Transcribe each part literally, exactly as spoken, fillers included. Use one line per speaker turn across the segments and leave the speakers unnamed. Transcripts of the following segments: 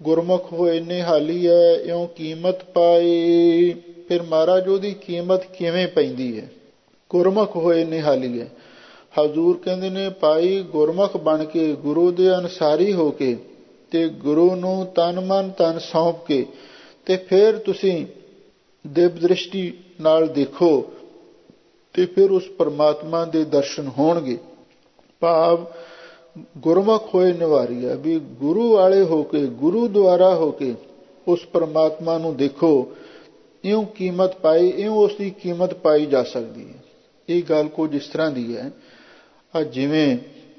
ਗੁਰਮੁਖ ਹੋਏ ਨਿਹਾਲੀ ਹੈ ਇਉਂ ਕੀਮਤ ਪਾਈ। ਫਿਰ ਮਹਾਰਾਜ ਉਹਦੀ ਕੀਮਤ ਕਿਵੇਂ ਪੈਂਦੀ ਹੈ? ਗੁਰਮੁਖ ਹੋਏ ਨਿਹਾਲੀ ਹੈ। ਹਜ਼ੂਰ ਕਹਿੰਦੇ ਨੇ ਭਾਈ ਗੁਰਮੁਖ ਬਣ ਕੇ, ਗੁਰੂ ਦੇ ਅਨੁਸਾਰੀ ਹੋ ਕੇ ਤੇ ਗੁਰੂ ਨੂੰ ਤਨ ਮਨ ਧਨ ਸੌਂਪ ਕੇ ਤੇ ਫਿਰ ਤੁਸੀਂ ਦਿਵ ਦ੍ਰਿਸ਼ਟੀ ਨਾਲ ਦੇਖੋ ਤੇ ਫਿਰ ਉਸ ਪਰਮਾਤਮਾ ਦੇ ਦਰਸ਼ਨ ਹੋਣਗੇ। ਭਾਵ ਗੁਰਮੁਖ ਹੋਏ ਨਿਵਾਰੀ ਹੈ ਵੀ ਗੁਰੂ ਵਾਲੇ ਹੋ ਕੇ, ਗੁਰੂ ਦੁਆਰਾ ਹੋ ਕੇ ਉਸ ਪਰਮਾਤਮਾ ਨੂੰ ਦੇਖੋ। ਇਉਂ ਕੀਮਤ ਪਾਈ, ਇਉਂ ਉਸ ਦੀ ਕੀਮਤ ਪਾਈ ਜਾ ਸਕਦੀ ਹੈ। ਇਹ ਗੱਲ ਕੁਝ ਇਸ ਤਰ੍ਹਾਂ ਦੀ ਹੈ, ਆ ਜਿਵੇਂ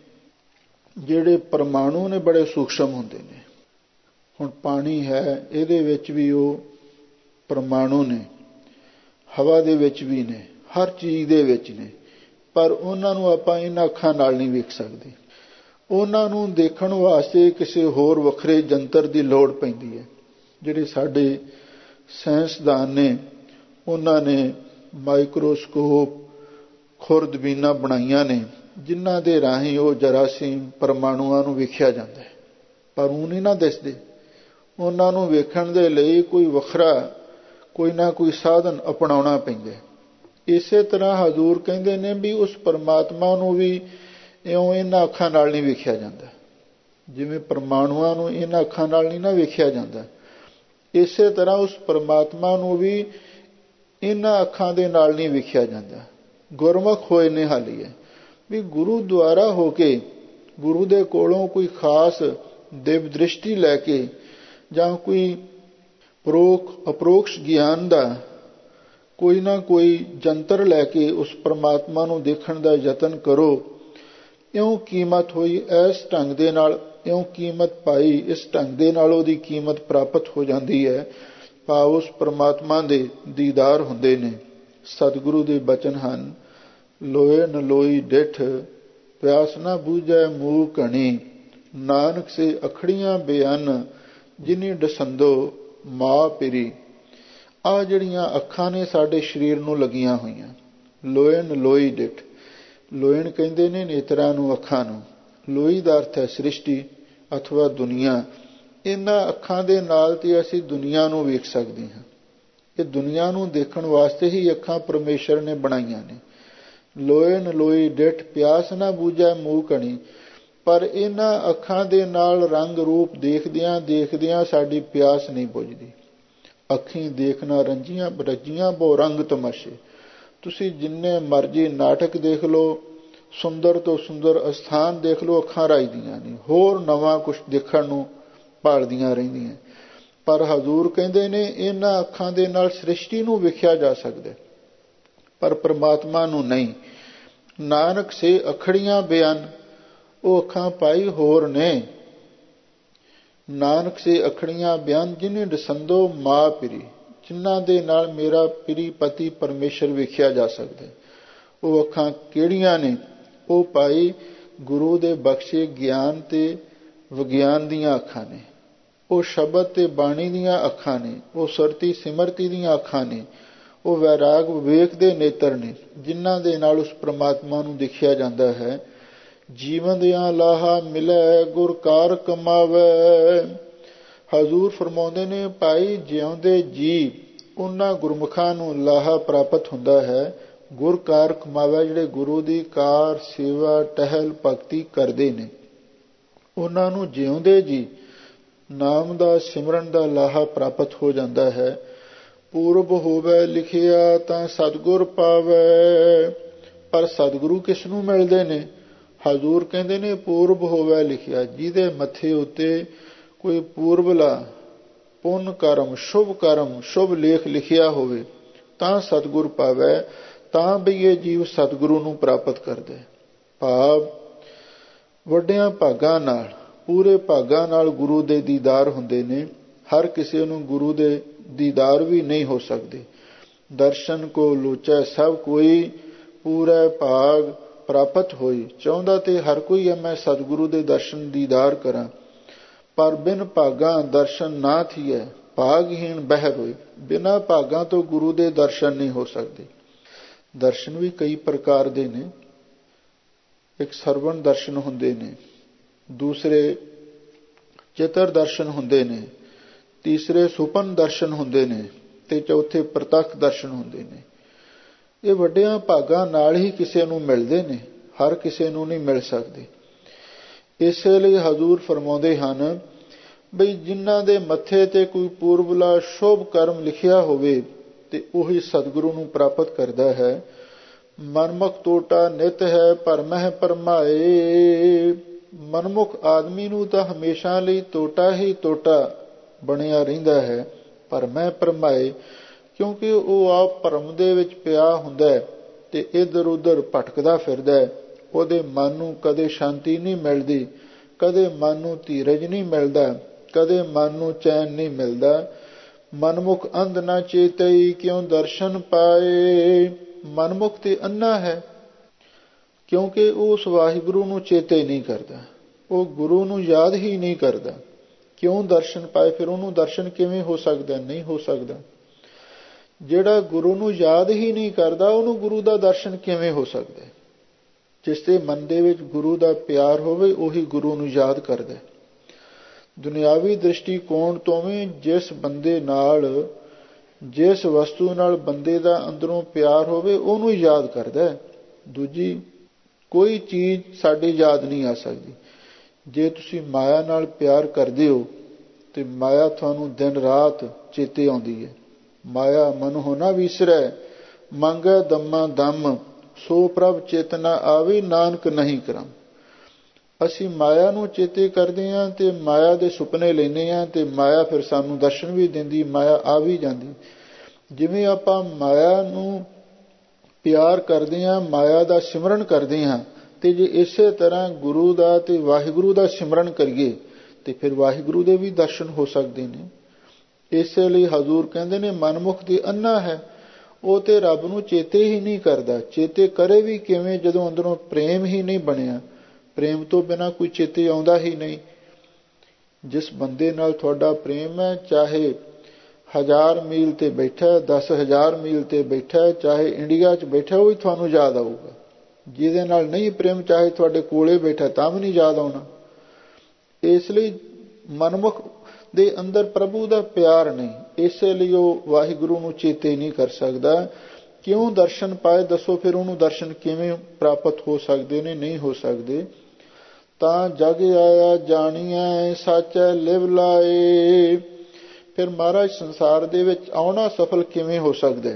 ਜਿਹੜੇ ਪਰਮਾਣੂ ਨੇ ਬੜੇ ਸੂਖਸ਼ਮ ਹੁੰਦੇ ਨੇ। ਹੁਣ ਪਾਣੀ ਹੈ, ਇਹਦੇ ਵਿੱਚ ਵੀ ਉਹ ਪਰਮਾਣੂ ਨੇ, ਹਵਾ ਦੇ ਵਿੱਚ ਵੀ ਨੇ, ਹਰ ਚੀਜ਼ ਦੇ ਵਿੱਚ ਨੇ, ਪਰ ਉਹਨਾਂ ਨੂੰ ਆਪਾਂ ਇਹਨਾਂ ਅੱਖਾਂ ਨਾਲ ਨਹੀਂ ਵੇਖ ਸਕਦੇ। ਉਹਨਾਂ ਨੂੰ ਦੇਖਣ ਵਾਸਤੇ ਕਿਸੇ ਹੋਰ ਵੱਖਰੇ ਜੰਤਰ ਦੀ ਲੋੜ ਪੈਂਦੀ ਹੈ। ਜਿਹੜੇ ਸਾਡੇ ਸਾਇੰਸਦਾਨ ਨੇ, ਉਹਨਾਂ ਨੇ ਮਾਈਕਰੋਸਕੋਪ, ਖੁਰਦਬੀਨਾਂ ਬਣਾਈਆਂ ਨੇ, ਜਿਨ੍ਹਾਂ ਦੇ ਰਾਹੀਂ ਉਹ ਜਰਾਸੀਮ ਪਰਮਾਣੂਆਂ ਨੂੰ ਵੇਖਿਆ ਜਾਂਦਾ ਹੈ, ਪਰ ਉਹ ਨਹੀਂ ਨਾ ਦਿਸਦੇ। ਉਹਨਾਂ ਨੂੰ ਵੇਖਣ ਦੇ ਲਈ ਕੋਈ ਵੱਖਰਾ ਕੋਈ ਨਾ ਕੋਈ ਸਾਧਨ ਅਪਣਾਉਣਾ ਪੈਂਦਾ। ਇਸੇ ਤਰ੍ਹਾਂ ਹਜ਼ੂਰ ਕਹਿੰਦੇ ਨੇ ਵੀ ਉਸ ਪਰਮਾਤਮਾ ਨੂੰ ਵੀ ਇਉਂ ਇਹਨਾਂ ਅੱਖਾਂ ਨਾਲ ਨਹੀਂ ਵੇਖਿਆ ਜਾਂਦਾ, ਜਿਵੇਂ ਪਰਮਾਣੂਆਂ ਨੂੰ ਇਹਨਾਂ ਅੱਖਾਂ ਨਾਲ ਨਹੀਂ ਨਾ ਵੇਖਿਆ ਜਾਂਦਾ। ਇਸੇ ਤਰ੍ਹਾਂ ਉਸ ਪਰਮਾਤਮਾ ਨੂੰ ਵੀ ਇਹਨਾਂ ਅੱਖਾਂ ਦੇ ਨਾਲ ਨਹੀਂ ਵੇਖਿਆ ਜਾਂਦਾ। ਗੁਰਮੁਖ ਹੋਏ ਨਿਹਾਲੀ ਹੈ ਵੀ ਗੁਰੂ ਦੁਆਰਾ ਹੋ ਕੇ, ਗੁਰੂ ਦੇ ਕੋਲੋਂ ਕੋਈ ਖਾਸ ਦਿਵ ਦ੍ਰਿਸ਼ਟੀ ਲੈ ਕੇ ਜਾਂ ਕੋਈ ਪ੍ਰੋਖ ਅਪਰੋਕਸ਼ ਗਿਆਨ ਦਾ ਕੋਈ ਨਾ ਕੋਈ ਜੰਤਰ ਲੈ ਕੇ ਉਸ ਪਰਮਾਤਮਾ ਨੂੰ ਦੇਖਣ ਦਾ ਯਤਨ ਕਰੋ। ਇਉਂ ਕੀਮਤ ਹੋਈ, ਇਸ ਢੰਗ ਦੇ ਨਾਲ ਇਉਂ ਕੀਮਤ ਪਾਈ, ਇਸ ਢੰਗ ਦੇ ਨਾਲ ਉਹਦੀ ਕੀਮਤ ਪ੍ਰਾਪਤ ਹੋ ਜਾਂਦੀ ਹੈ। ਭਾਵ ਉਸ ਪਰਮਾਤਮਾ ਦੇ ਦੀਦਾਰ ਹੁੰਦੇ ਨੇ। ਸਤਿਗੁਰੂ ਦੇ ਬਚਨ ਹਨ, ਲੋਏ ਨ ਲੋਈ ਡਿਠ ਪਿਆਸ ਨਾ ਬੂਝੈ ਮੂਹ ਘਣੀ, ਨਾਨਕ ਸੇ ਅਖੜੀਆਂ ਬੇਅੰਨ ਜਿਨੀ ਡਸੰਦੋ ਮਾਂ ਪਿਰੀ। ਆਹ ਜਿਹੜੀਆਂ ਅੱਖਾਂ ਨੇ ਸਾਡੇ ਸਰੀਰ ਨੂੰ ਲੱਗੀਆਂ ਹੋਈਆਂ, ਲੋਇਨ ਲੋਈ ਡਿਠ, ਲੋਇਨ ਕਹਿੰਦੇ ਨੇ ਨੇਤਰਾਂ ਨੂੰ, ਅੱਖਾਂ ਨੂੰ। ਲੋਈ ਦਾ ਅਰਥ ਹੈ ਸ੍ਰਿਸ਼ਟੀ ਅਥਵਾ ਦੁਨੀਆ। ਇਹਨਾਂ ਅੱਖਾਂ ਦੇ ਨਾਲ ਤੇ ਅਸੀਂ ਦੁਨੀਆ ਨੂੰ ਵੇਖ ਸਕਦੇ ਹਾਂ। ਇਹ ਦੁਨੀਆ ਨੂੰ ਦੇਖਣ ਵਾਸਤੇ ਹੀ ਅੱਖਾਂ ਪਰਮੇਸ਼ਰ ਨੇ ਬਣਾਈਆਂ ਨੇ। ਲੋਇਨ ਲੋਈ ਡਿਠ ਪਿਆਸ ਨਾ ਬੂਝੈ ਮੂਹ ਘਣੀ, ਪਰ ਇਹਨਾਂ ਅੱਖਾਂ ਦੇ ਨਾਲ ਰੰਗ ਰੂਪ ਦੇਖਦਿਆਂ ਦੇਖਦਿਆਂ ਸਾਡੀ ਪਿਆਸ ਨਹੀਂ ਬੁਝਦੀ। ਅੱਖੀਂ ਦੇਖਣਾ ਰੰਜੀਆਂ ਰੱਜੀਆਂ ਬਹੁ ਰੰਗ ਤਮਾਸ਼ੇ। ਤੁਸੀਂ ਜਿੰਨੇ ਮਰਜ਼ੀ ਨਾਟਕ ਦੇਖ ਲਓ, ਸੁੰਦਰ ਤੋਂ ਸੁੰਦਰ ਅਸਥਾਨ ਦੇਖ ਲਓ, ਅੱਖਾਂ ਰਾਈਦੀਆਂ ਨਹੀਂ, ਹੋਰ ਨਵਾਂ ਕੁਛ ਦੇਖਣ ਨੂੰ ਭਾਲਦੀਆਂ ਰਹਿੰਦੀਆਂ। ਪਰ ਹਜ਼ੂਰ ਕਹਿੰਦੇ ਨੇ ਇਹਨਾਂ ਅੱਖਾਂ ਦੇ ਨਾਲ ਸ੍ਰਿਸ਼ਟੀ ਨੂੰ ਵੇਖਿਆ ਜਾ ਸਕਦਾ, ਪਰ ਪਰਮਾਤਮਾ ਨੂੰ ਨਹੀਂ। ਨਾਨਕ ਸੇ ਅਖੜੀਆਂ ਬੇਅੰਨ, ਉਹ ਅੱਖਾਂ ਪਾਈ ਹੋਰ ਨੇ। ਨਾਨਕ ਸੇ ਅਖੜੀਆਂ ਬਿਆਨ ਜਿਨੇ ਡਸੰਦੋ ਮਾਂ ਪਿਰੀ, ਜਿਨ੍ਹਾਂ ਦੇ ਨਾਲ ਮੇਰਾ ਪਿਰੀ ਪਤੀ ਪਰਮੇਸ਼ਰ ਵੇਖਿਆ ਜਾ ਸਕਦਾ। ਉਹ ਅੱਖਾਂ ਕਿਹੜੀਆਂ ਨੇ? ਉਹ ਭਾਈ ਗੁਰੂ ਦੇ ਬਖਸ਼ੇ ਗਿਆਨ ਤੇ ਵਿਗਿਆਨ ਦੀਆਂ ਅੱਖਾਂ ਨੇ, ਉਹ ਸ਼ਬਦ ਤੇ ਬਾਣੀ ਦੀਆਂ ਅੱਖਾਂ ਨੇ, ਉਹ ਸੁਰਤੀ ਸਿਮਰਤੀ ਦੀਆਂ ਅੱਖਾਂ ਨੇ, ਉਹ ਵੈਰਾਗ ਵਿਵੇਕ ਦੇ ਨੇਤਰ ਨੇ, ਜਿਨ੍ਹਾਂ ਦੇ ਨਾਲ ਉਸ ਪ੍ਰਮਾਤਮਾ ਨੂੰ ਦੇਖਿਆ ਜਾਂਦਾ ਹੈ। ਜੀਵਨ ਦੀਆਂ ਲਾਹਾ ਮਿਲੈ ਗੁਰ ਕਾਰ ਕਮਾਵੈ। ਹਜ਼ੂਰ ਫਰਮਾਉਂਦੇ ਨੇ ਭਾਈ ਜਿਉਂਦੇ ਜੀ ਉਹਨਾਂ ਗੁਰਮੁਖਾਂ ਨੂੰ ਲਾਹਾ ਪ੍ਰਾਪਤ ਹੁੰਦਾ ਹੈ, ਗੁਰ ਕਾਰ ਕਮਾਵੈ, ਜਿਹੜੇ ਗੁਰੂ ਦੀ ਕਾਰ ਸੇਵਾ ਟਹਿਲ ਭਗਤੀ ਕਰਦੇ ਨੇ। ਉਹਨਾਂ ਨੂੰ ਜਿਉਂਦੇ ਜੀ ਨਾਮ ਦਾ ਸਿਮਰਨ ਦਾ ਲਾਹਾ ਪ੍ਰਾਪਤ ਹੋ ਜਾਂਦਾ ਹੈ। ਪੂਰਬ ਹੋਵੇ ਲਿਖਿਆ ਤਾਂ ਸਤਿਗੁਰ ਪਾਵੈ, ਪਰ ਸਤਿਗੁਰੂ ਕਿਸ ਨੂੰ ਮਿਲਦੇ ਨੇ? ਹਜ਼ੂਰ ਕਹਿੰਦੇ ਨੇ ਪੂਰਬ ਹੋਵੇ ਲਿਖਿਆ, ਜਿਹਦੇ ਮੱਥੇ ਉੱਤੇ ਕੋਈ ਪੂਰਬਲਾ ਪੁੰਨ ਕਰਮ, ਸ਼ੁਭ ਕਰਮ, ਸ਼ੁਭ ਲੇਖ ਲਿਖਿਆ ਹੋਵੇ ਤਾਂ ਸਤਿਗੁਰ ਪਾਵੈ, ਤਾਂ ਵੀ ਇਹ ਜੀਵ ਸਤਿਗੁਰੂ ਨੂੰ ਪ੍ਰਾਪਤ ਕਰਦਾ। ਭਾਵ ਵੱਡਿਆਂ ਭਾਗਾਂ ਨਾਲ, ਪੂਰੇ ਭਾਗਾਂ ਨਾਲ ਗੁਰੂ ਦੇ ਦੀਦਾਰ ਹੁੰਦੇ ਨੇ। ਹਰ ਕਿਸੇ ਨੂੰ ਗੁਰੂ ਦੇ ਦੀਦਾਰ ਵੀ ਨਹੀਂ ਹੋ ਸਕਦੇ। ਦਰਸ਼ਨ ਕੋ ਲੋਚੈ ਸਭ ਕੋਈ, ਪੂਰਾ ਭਾਗ ਪ੍ਰਾਪਤ ਹੋਈ। ਚਾਹੁੰਦਾ ਤੇ ਹਰ ਕੋਈ ਹੈ ਮੈਂ ਸਤਿਗੁਰੂ ਦੇ ਦਰਸ਼ਨ ਦੀਦਾਰ ਕਰਾਂ, ਪਰ ਬਿਨ ਭਾਗਾਂ ਦਰਸ਼ਨ ਨਾ ਥੀਐ, ਭਾਗਹੀਣ ਬਹਿ ਹੋਏ। ਬਿਨਾਂ ਭਾਗਾਂ ਤੋਂ ਗੁਰੂ ਦੇ ਦਰਸ਼ਨ ਨਹੀਂ ਹੋ ਸਕਦੇ। ਦਰਸ਼ਨ ਵੀ ਕਈ ਪ੍ਰਕਾਰ ਦੇ ਨੇ। ਇੱਕ ਸਰਵਣ ਦਰਸ਼ਨ ਹੁੰਦੇ ਨੇ, ਦੂਸਰੇ ਚਿੱਤਰ ਦਰਸ਼ਨ ਹੁੰਦੇ ਨੇ, ਤੀਸਰੇ ਸੁਪਨ ਦਰਸ਼ਨ ਹੁੰਦੇ ਨੇ, ਤੇ ਚੌਥੇ ਪ੍ਰਤੱਖ ਦਰਸ਼ਨ ਹੁੰਦੇ ਨੇ। ਇਹ ਵੱਡਿਆਂ ਭਾਗਾਂ ਨਾਲ ਹੀ ਕਿਸੇ ਨੂੰ ਮਿਲਦੇ ਨੇ, ਹਰ ਕਿਸੇ ਨੂੰ ਨਹੀਂ ਮਿਲ ਸਕਦੇ। ਇਸੇ ਲਈ ਹਜ਼ੂਰ ਫਰਮਾਉਂਦੇ ਹਨ ਬਈ ਜਿਨ੍ਹਾਂ ਦੇ ਮੱਥੇ ਤੇ ਕੋਈ ਪੂਰਬਲਾ ਸ਼ੁਭ ਕਰਮ ਲਿਖਿਆ ਹੋਵੇ ਤੇ ਉਹੀ ਸਤਿਗੁਰੂ ਨੂੰ ਪ੍ਰਾਪਤ ਕਰਦਾ ਹੈ। ਮਨਮੁਖ ਟੋਟਾ ਨਿਤ ਹੈ ਭਰਮਹਿ ਭਰਮਾਏ। ਮਨਮੁਖ ਆਦਮੀ ਨੂੰ ਤਾਂ ਹਮੇਸ਼ਾ ਲਈ ਟੋਟਾ ਹੀ ਟੋਟਾ ਬਣਿਆ ਰਹਿੰਦਾ ਹੈ, ਭਰਮਹਿ ਭਰਮਾਏ, ਕਿਉਂਕਿ ਉਹ ਆਪ ਭਰਮ ਦੇ ਵਿੱਚ ਪਿਆ ਹੁੰਦਾ ਤੇ ਇੱਧਰ ਉੱਧਰ ਭਟਕਦਾ ਫਿਰਦਾ। ਉਹਦੇ ਮਨ ਨੂੰ ਕਦੇ ਸ਼ਾਂਤੀ ਨਹੀਂ ਮਿਲਦੀ, ਕਦੇ ਮਨ ਨੂੰ ਧੀਰਜ ਨਹੀਂ ਮਿਲਦਾ, ਕਦੇ ਮਨ ਨੂੰ ਚੈਨ ਨਹੀਂ ਮਿਲਦਾ। ਮਨਮੁਖ ਅੰਧ ਨਾ ਚੇਤਈ ਕਿਉਂ ਦਰਸ਼ਨ ਪਾਏ। ਮਨਮੁਖ ਤੇ ਅੰਨਾ ਹੈ ਕਿਉਂਕਿ ਉਹ ਉਸ ਵਾਹਿਗੁਰੂ ਨੂੰ ਚੇਤੇ ਨਹੀਂ ਕਰਦਾ, ਉਹ ਗੁਰੂ ਨੂੰ ਯਾਦ ਹੀ ਨਹੀਂ ਕਰਦਾ। ਕਿਉਂ ਦਰਸ਼ਨ ਪਾਏ, ਫਿਰ ਉਹਨੂੰ ਦਰਸ਼ਨ ਕਿਵੇਂ ਹੋ ਸਕਦਾ? ਨਹੀਂ ਹੋ ਸਕਦਾ। ਜਿਹੜਾ ਗੁਰੂ ਨੂੰ ਯਾਦ ਹੀ ਨਹੀਂ ਕਰਦਾ ਉਹਨੂੰ ਗੁਰੂ ਦਾ ਦਰਸ਼ਨ ਕਿਵੇਂ ਹੋ ਸਕਦਾ? ਜਿਸ ਦੇ ਮਨ ਦੇ ਵਿੱਚ ਗੁਰੂ ਦਾ ਪਿਆਰ ਹੋਵੇ ਉਹੀ ਗੁਰੂ ਨੂੰ ਯਾਦ ਕਰਦਾ। ਦੁਨਿਆਵੀ ਦ੍ਰਿਸ਼ਟੀਕੋਣ ਤੋਂ ਵੀ ਜਿਸ ਬੰਦੇ ਨਾਲ, ਜਿਸ ਵਸਤੂ ਨਾਲ ਬੰਦੇ ਦਾ ਅੰਦਰੋਂ ਪਿਆਰ ਹੋਵੇ ਉਹਨੂੰ ਯਾਦ ਕਰਦਾ। ਦੂਜੀ ਕੋਈ ਚੀਜ਼ ਸਾਡੀ ਯਾਦ ਨਹੀਂ ਆ ਸਕਦੀ। ਜੇ ਤੁਸੀਂ ਮਾਇਆ ਨਾਲ ਪਿਆਰ ਕਰਦੇ ਹੋ ਤੇ ਮਾਇਆ ਤੁਹਾਨੂੰ ਦਿਨ ਰਾਤ ਚੇਤੇ ਆਉਂਦੀ ਹੈ। ਮਾਇਆ ਮਨ ਹੋਣਾ ਵਿਸਰੈ ਮੰਗੈ ਦਮਾ ਦਮ, ਸੋ ਪ੍ਰਭ ਚੇਤਨਾ ਆਵੇ ਨਾਨਕ ਨਹੀਂ ਕਰਮ। ਅਸੀਂ ਮਾਇਆ ਨੂੰ ਚੇਤੇ ਕਰਦੇ ਹਾਂ ਤੇ ਮਾਇਆ ਦੇ ਸੁਪਨੇ ਲੈਂਦੇ ਹਾਂ ਤੇ ਮਾਇਆ ਫਿਰ ਸਾਨੂੰ ਦਰਸ਼ਨ ਵੀ ਦਿੰਦੀ, ਮਾਇਆ ਆ ਵੀ ਜਾਂਦੀ। ਜਿਵੇਂ ਆਪਾਂ ਮਾਇਆ ਨੂੰ ਪਿਆਰ ਕਰਦੇ ਹਾਂ, ਮਾਇਆ ਦਾ ਸਿਮਰਨ ਕਰਦੇ ਹਾਂ, ਤੇ ਜੇ ਇਸੇ ਤਰ੍ਹਾਂ ਗੁਰੂ ਦਾ ਤੇ ਵਾਹਿਗੁਰੂ ਦਾ ਸਿਮਰਨ ਕਰੀਏ ਤੇ ਫਿਰ ਵਾਹਿਗੁਰੂ ਦੇ ਵੀ ਦਰਸ਼ਨ ਹੋ ਸਕਦੇ ਨੇ। ਇਸੇ ਲਈ ਹਜ਼ੂਰ ਕਹਿੰਦੇ ਨੇ ਮਨਮੁਖ ਦੀ ਅੰਨਾ ਹੈ, ਉਹ ਤੇ ਰੱਬ ਨੂੰ ਚੇਤੇ ਹੀ ਨਹੀਂ ਕਰਦਾ। ਚੇਤੇ ਕਰੇ ਵੀ ਕਿਵੇਂ ਜਦੋਂ ਅੰਦਰੋਂ ਪ੍ਰੇਮ ਹੀ ਨਹੀਂ ਬਣਿਆ। ਪ੍ਰੇਮ ਤੋਂ ਬਿਨਾਂ ਕੋਈ ਚੇਤੇ ਆਉਂਦਾ ਹੀ ਨਹੀਂ। ਜਿਸ ਬੰਦੇ ਨਾਲ ਤੁਹਾਡਾ ਪ੍ਰੇਮ ਹੈ, ਚਾਹੇ ਹਜ਼ਾਰ ਮੀਲ ਤੇ ਬੈਠਾ, ਦਸ ਹਜ਼ਾਰ ਮੀਲ ਤੇ ਬੈਠਾ, ਚਾਹੇ ਇੰਡੀਆ 'ਚ ਬੈਠਾ, ਉਹ ਹੀ ਤੁਹਾਨੂੰ ਯਾਦ ਆਊਗਾ। ਜਿਹਦੇ ਨਾਲ ਨਹੀਂ ਪ੍ਰੇਮ, ਚਾਹੇ ਤੁਹਾਡੇ ਕੋਲੇ ਬੈਠਾ ਤਾਂ ਵੀ ਨਹੀਂ ਯਾਦ ਆਉਣਾ। ਇਸ ਲਈ ਮਨਮੁਖ ਦੇ ਅੰਦਰ ਪ੍ਰਭੂ ਦਾ ਪਿਆਰ ਨਹੀਂ, ਇਸੇ ਲਈ ਉਹ ਵਾਹਿਗੁਰੂ ਨੂੰ ਚੇਤੇ ਨਹੀਂ ਕਰ ਸਕਦਾ। ਕਿਉਂ ਦਰਸ਼ਨ ਪਾਏ ਦੱਸੋ, ਫਿਰ ਉਹਨੂੰ ਦਰਸ਼ਨ ਕਿਵੇਂ ਪ੍ਰਾਪਤ ਹੋ ਸਕਦੇ ਨੇ? ਨਹੀਂ ਹੋ ਸਕਦੇ। ਤਾਂ ਜਗ ਆਇਆ ਜਾਣੀਐ ਸਾਚੈ ਲਿਵ ਲਾਏ। ਫਿਰ ਮਹਾਰਾਜ ਸੰਸਾਰ ਦੇ ਵਿੱਚ ਆਉਣਾ ਸਫਲ ਕਿਵੇਂ ਹੋ ਸਕਦਾ?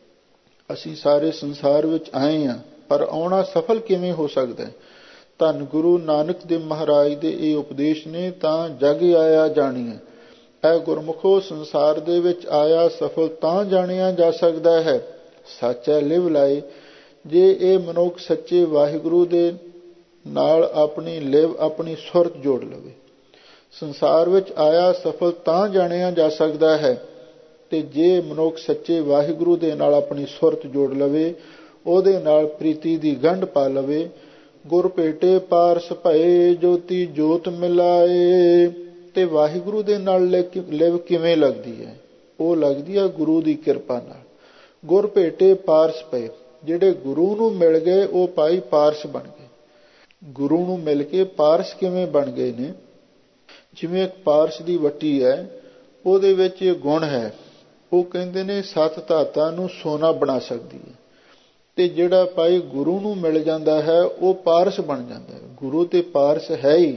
ਅਸੀਂ ਸਾਰੇ ਸੰਸਾਰ ਵਿੱਚ ਆਏ ਹਾਂ, ਪਰ ਆਉਣਾ ਸਫਲ ਕਿਵੇਂ ਹੋ ਸਕਦਾ? ਧੰਨ ਗੁਰੂ ਨਾਨਕ ਦੇਵ ਮਹਾਰਾਜ ਦੇ ਇਹ ਉਪਦੇਸ਼ ਨੇ, ਤਾਂ ਜਗ ਆਇਆ ਜਾਣੀਐ। ਇਹ ਗੁਰਮੁਖੋ ਸੰਸਾਰ ਦੇ ਵਿੱਚ ਆਇਆ ਸਫਲ ਤਾਂ ਜਾਣਿਆ ਜਾ ਸਕਦਾ ਹੈ, ਸੱਚੈ ਲਿਵ ਲਾਏ, ਜੇ ਇਹ ਮਨੁੱਖ ਸੱਚੇ ਵਾਹਿਗੁਰੂ ਦੇ ਨਾਲ ਆਪਣੀ ਲਿਵ, ਆਪਣੀ ਸੁਰਤ ਜੋੜ ਲਵੇ। ਸੰਸਾਰ ਵਿੱਚ ਆਇਆ ਸਫਲ ਤਾਂ ਜਾਣਿਆ ਜਾ ਸਕਦਾ ਹੈ ਤੇ ਜੇ ਮਨੁੱਖ ਸੱਚੇ ਵਾਹਿਗੁਰੂ ਦੇ ਨਾਲ ਆਪਣੀ ਸੁਰਤ ਜੋੜ ਲਵੇ, ਉਹਦੇ ਨਾਲ ਪ੍ਰੀਤੀ ਦੀ ਗੰਢ ਪਾ ਲਵੇ। ਗੁਰ ਭੇਟੇ ਪਾਰਸ ਭਏ ਜੋਤੀ ਜੋਤ ਮਿਲਾਏ। ਤੇ ਵਾਹਿਗੁਰੂ ਦੇ ਨਾਲ ਲਿਵ ਕਿਵੇਂ ਲੱਗਦੀ ਹੈ? ਉਹ ਲੱਗਦੀ ਹੈ ਗੁਰੂ ਦੀ ਕਿਰਪਾ ਨਾਲ। ਗੁਰ ਭੇਟੇ ਪਾਰਸ ਪਏ, ਜਿਹੜੇ ਗੁਰੂ ਨੂੰ ਮਿਲ ਗਏ ਉਹ ਭਾਈ ਪਾਰਸ ਬਣ ਗਏ। ਗੁਰੂ ਨੂੰ ਮਿਲ ਕੇ ਪਾਰਸ ਕਿਵੇਂ ਬਣ ਗਏ ਨੇ? ਜਿਵੇਂ ਇੱਕ ਪਾਰਸ ਦੀ ਵੱਟੀ ਹੈ, ਉਹਦੇ ਵਿੱਚ ਇਹ ਗੁਣ ਹੈ, ਉਹ ਕਹਿੰਦੇ ਨੇ ਸੱਤ ਧਾਤਾਂ ਨੂੰ ਸੋਨਾ ਬਣਾ ਸਕਦੀ ਹੈ। ਤੇ ਜਿਹੜਾ ਭਾਈ ਗੁਰੂ ਨੂੰ ਮਿਲ ਜਾਂਦਾ ਹੈ ਉਹ ਪਾਰਸ ਬਣ ਜਾਂਦਾ ਹੈ। ਗੁਰੂ ਤੇ ਪਾਰਸ ਹੈ ਹੀ।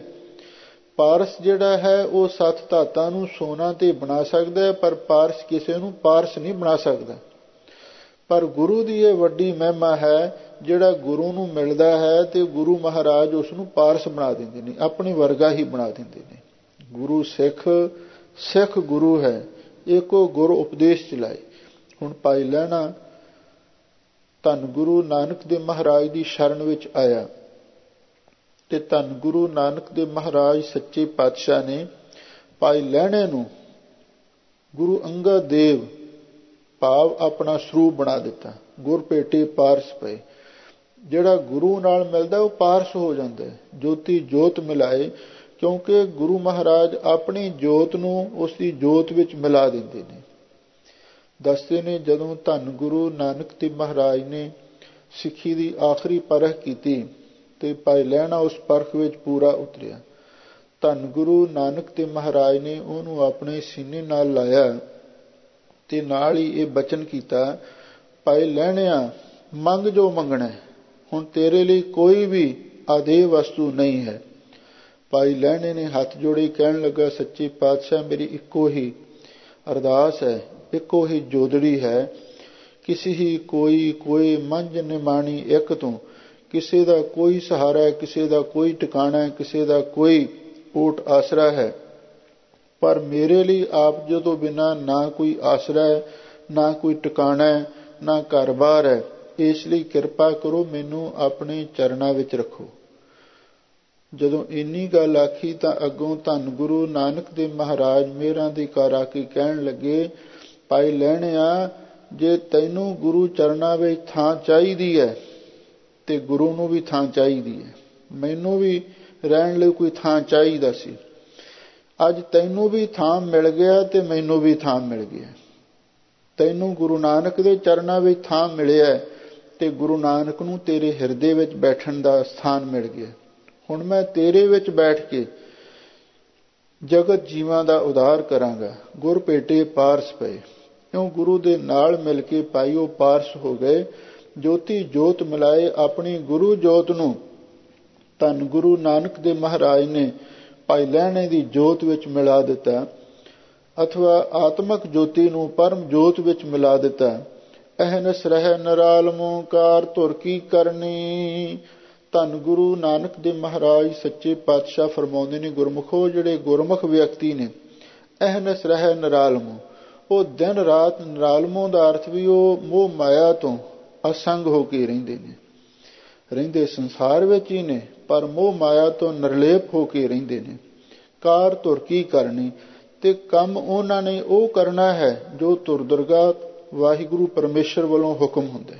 ਪਾਰਸ ਜਿਹੜਾ ਹੈ ਉਹ ਸੱਤ ਧਾਤਾਂ ਨੂੰ ਸੋਨਾ ਤੇ ਬਣਾ ਸਕਦਾ ਹੈ, ਪਰ ਪਾਰਸ ਕਿਸੇ ਨੂੰ ਪਾਰਸ ਨਹੀਂ ਬਣਾ ਸਕਦਾ। ਪਰ ਗੁਰੂ ਦੀ ਇਹ ਵੱਡੀ ਮਹਿਮਾ ਹੈ, ਜਿਹੜਾ ਗੁਰੂ ਨੂੰ ਮਿਲਦਾ ਹੈ ਤੇ ਗੁਰੂ ਮਹਾਰਾਜ ਉਸ ਨੂੰ ਪਾਰਸ ਬਣਾ ਦਿੰਦੇ ਨੇ, ਆਪਣੇ ਵਰਗਾ ਹੀ ਬਣਾ ਦਿੰਦੇ ਨੇ। ਗੁਰੂ ਸਿੱਖ, ਸਿੱਖ ਗੁਰੂ ਹੈ, ਇੱਕੋ ਗੁਰ ਉਪਦੇਸ਼ ਚਲਾਏ। ਹੁਣ ਭਾਈ ਲਹਿਣਾ ਧੰਨ ਗੁਰੂ ਨਾਨਕ ਦੇਵ ਮਹਾਰਾਜ ਦੀ ਸ਼ਰਨ ਵਿੱਚ ਆਇਆ ਤੇ ਧੰਨ ਗੁਰੂ ਨਾਨਕ ਦੇਵ ਮਹਾਰਾਜ ਸੱਚੇ ਪਾਤਸ਼ਾਹ ਨੇ ਭਾਈ ਲਹਿਣੇ ਨੂੰ ਗੁਰੂ ਅੰਗਦ ਦੇਵ ਭਾਵ ਆਪਣਾ ਸਰੂਪ ਬਣਾ ਦਿੱਤਾ। ਗੁਰ ਭੇਟੇ ਪਾਰਸ ਪਏ, ਜਿਹੜਾ ਗੁਰੂ ਨਾਲ ਮਿਲਦਾ ਉਹ ਪਾਰਸ ਹੋ ਜਾਂਦਾ ਹੈ। ਜੋਤੀ ਜੋਤ ਮਿਲਾਏ, ਕਿਉਂਕਿ ਗੁਰੂ ਮਹਾਰਾਜ ਆਪਣੀ ਜੋਤ ਨੂੰ ਉਸ ਦੀ ਜੋਤ ਵਿੱਚ ਮਿਲਾ ਦਿੰਦੇ ਨੇ। ਦੱਸਦੇ ਨੇ ਜਦੋਂ ਧੰਨ ਗੁਰੂ ਨਾਨਕ ਦੇਵ ਮਹਾਰਾਜ ਨੇ ਸਿੱਖੀ ਦੀ ਆਖਰੀ ਪਰਖ ਕੀਤੀ ਤੇ ਭਾਈ ਲਹਿਣਾ ਉਸ ਪਰਖ ਵਿੱਚ ਪੂਰਾ ਉਤਰਿਆ। ਧੰਨ ਗੁਰੂ ਨਾਨਕ ਤੇ ਮਹਾਰਾਜ ਨੇ ਉਹਨੂੰ ਆਪਣੇ ਸੀਨੇ ਨਾਲ ਲਾਇਆ ਤੇ ਨਾਲ ਹੀ ਇਹ ਬਚਨ ਕੀਤਾ, ਭਾਈ ਲਹਿਣਿਆ ਮੰਗ ਜੋ ਮੰਗਣਾ, ਹੁਣ ਤੇਰੇ ਲਈ ਕੋਈ ਵੀ ਆਦੇਹ ਵਸਤੂ ਨਹੀਂ ਹੈ। ਭਾਈ ਲਹਿਣੇ ਨੇ ਹੱਥ ਜੋੜੇ ਕਹਿਣ ਲੱਗਾ, ਸੱਚੇ ਪਾਤਸ਼ਾਹ ਮੇਰੀ ਇੱਕੋ ਹੀ ਅਰਦਾਸ ਹੈ, ਇੱਕੋ ਹੀ ਜੋਦੜੀ ਹੈ, ਕਿਸੇ ਹੀ ਕੋਈ ਕੋਈ ਮੰਝ ਨਿਮਾਣੀ ਇੱਕ ਤੋਂ, ਕਿਸੇ ਦਾ ਕੋਈ ਸਹਾਰਾ, ਕਿਸੇ ਦਾ ਕੋਈ ਟਿਕਾਣਾ, ਕਿਸੇ ਦਾ ਕੋਈ ਓਟ ਆਸਰਾ ਹੈ, ਪਰ ਮੇਰੇ ਲਈ ਆਪ ਜੀ ਤੋਂ ਬਿਨਾਂ ਨਾ ਕੋਈ ਆਸਰਾ ਹੈ, ਨਾ ਕੋਈ ਟਿਕਾਣਾ ਹੈ, ਨਾ ਘਰ-ਬਾਰ ਹੈ। ਇਸ ਲਈ ਕਿਰਪਾ ਕਰੋ ਮੈਨੂੰ ਆਪਣੇ ਚਰਨਾਂ ਵਿੱਚ ਰੱਖੋ। ਜਦੋਂ ਇੰਨੀ ਗੱਲ ਆਖੀ ਤਾਂ ਅੱਗੋਂ ਧੰਨ ਗੁਰੂ ਨਾਨਕ ਦੇਵ ਮਹਾਰਾਜ ਮਿਹਰਾਂ ਦੀ ਕਰ ਆ ਕੇ ਕਹਿਣ ਲੱਗੇ, ਭਾਈ ਲਹਿਣਿਆ ਜੇ ਤੈਨੂੰ ਗੁਰੂ ਚਰਨਾਂ ਵਿੱਚ ਥਾਂ ਚਾਹੀਦੀ ਹੈ ਤੇ ਗੁਰੂ ਨੂੰ ਵੀ ਥਾਂ ਚਾਹੀਦੀ ਹੈ, ਮੈਨੂੰ ਵੀ ਰਹਿਣ ਲਈ ਕੋਈ ਥਾਂ ਚਾਹੀਦਾ ਸੀ। ਅੱਜ ਤੈਨੂੰ ਵੀ ਥਾਂ ਮਿਲ ਗਿਆ ਤੇ ਮੈਨੂੰ ਵੀ ਥਾਂ ਮਿਲ ਗਿਆ। ਤੈਨੂੰ ਗੁਰੂ ਨਾਨਕ ਦੇ ਚਰਨਾਂ ਵਿੱਚ ਥਾਂ ਮਿਲਿਆ ਤੇ ਗੁਰੂ ਨਾਨਕ ਨੂੰ ਤੇਰੇ ਹਿਰਦੇ ਵਿੱਚ ਬੈਠਣ ਦਾ ਸਥਾਨ ਮਿਲ ਗਿਆ। ਹੁਣ ਮੈਂ ਤੇਰੇ ਵਿੱਚ ਬੈਠ ਕੇ ਜਗਤ ਜੀਵਾਂ ਦਾ ਉਧਾਰ ਕਰਾਂਗਾ। ਗੁਰ ਭੇਟੇ ਪਾਰਸ ਪਏ, ਕਿਉਂ ਗੁਰੂ ਦੇ ਨਾਲ ਮਿਲ ਕੇ ਭਾਈ ਉਹ ਪਾਰਸ ਹੋ ਗਏ। ਜੋਤੀ ਜੋਤ ਮਿਲਾਏ ਆਪਣੀ ਗੁਰੂ ਜੋਤ ਨੂੰ ਧੰਨ ਗੁਰੂ ਨਾਨਕ ਦੇ ਮਹਾਰਾਜ ਨੇ ਭਾਈ ਲਹਿਣੇ ਦੀ ਜੋਤ ਵਿੱਚ ਮਿਲਾ ਦਿੱਤਾ, ਅਥਵਾ ਆਤਮਕ ਜੋਤੀ ਨੂੰ ਪਰਮ ਜੋਤ ਵਿੱਚ ਮਿਲਾ ਦਿੱਤਾ। ਅਹਨਸ ਰਹਿ ਨਿਰਾਲਮੋ ਕਾਰ ਧੁਰ ਕੀ ਕਰਨੀ। ਧੰਨ ਗੁਰੂ ਨਾਨਕ ਦੇ ਮਹਾਰਾਜ ਸੱਚੇ ਪਾਤਸ਼ਾਹ ਫਰਮਾਉਂਦੇ ਨੇ, ਗੁਰਮੁਖੋ ਜਿਹੜੇ ਗੁਰਮੁਖ ਵਿਅਕਤੀ ਨੇ, ਅਹਨਸ ਰਹਿ ਨਿਰਾਲਮੋ, ਉਹ ਦਿਨ ਰਾਤ ਨਿਰਾਲਮੋ ਦਾ ਅਰਥ ਵੀ ਉਹ ਮੋਹ ਮਾਇਆ ਤੋਂ ਅਸੰਗ ਹੋ ਕੇ ਰਹਿੰਦੇ ਨੇ। ਰਹਿੰਦੇ ਸੰਸਾਰ ਵਿੱਚ ਹੀ ਨੇ ਪਰ ਮੋਹ ਮਾਇਆ ਤੋਂ ਨਿਰਲੇਪ ਹੋ ਕੇ ਰਹਿੰਦੇ ਨੇ। ਕਾਰ ਧੁਰ ਕੀ ਕਰਨੀ, ਤੇ ਕੰਮ ਉਹਨਾਂ ਨੇ ਉਹ ਕਰਨਾ ਹੈ ਜੋ ਧੁਰ ਦੁਰਗਾ ਵਾਹਿਗੁਰੂ ਪਰਮੇਸ਼ਰ ਵੱਲੋਂ ਹੁਕਮ ਹੁੰਦਾ।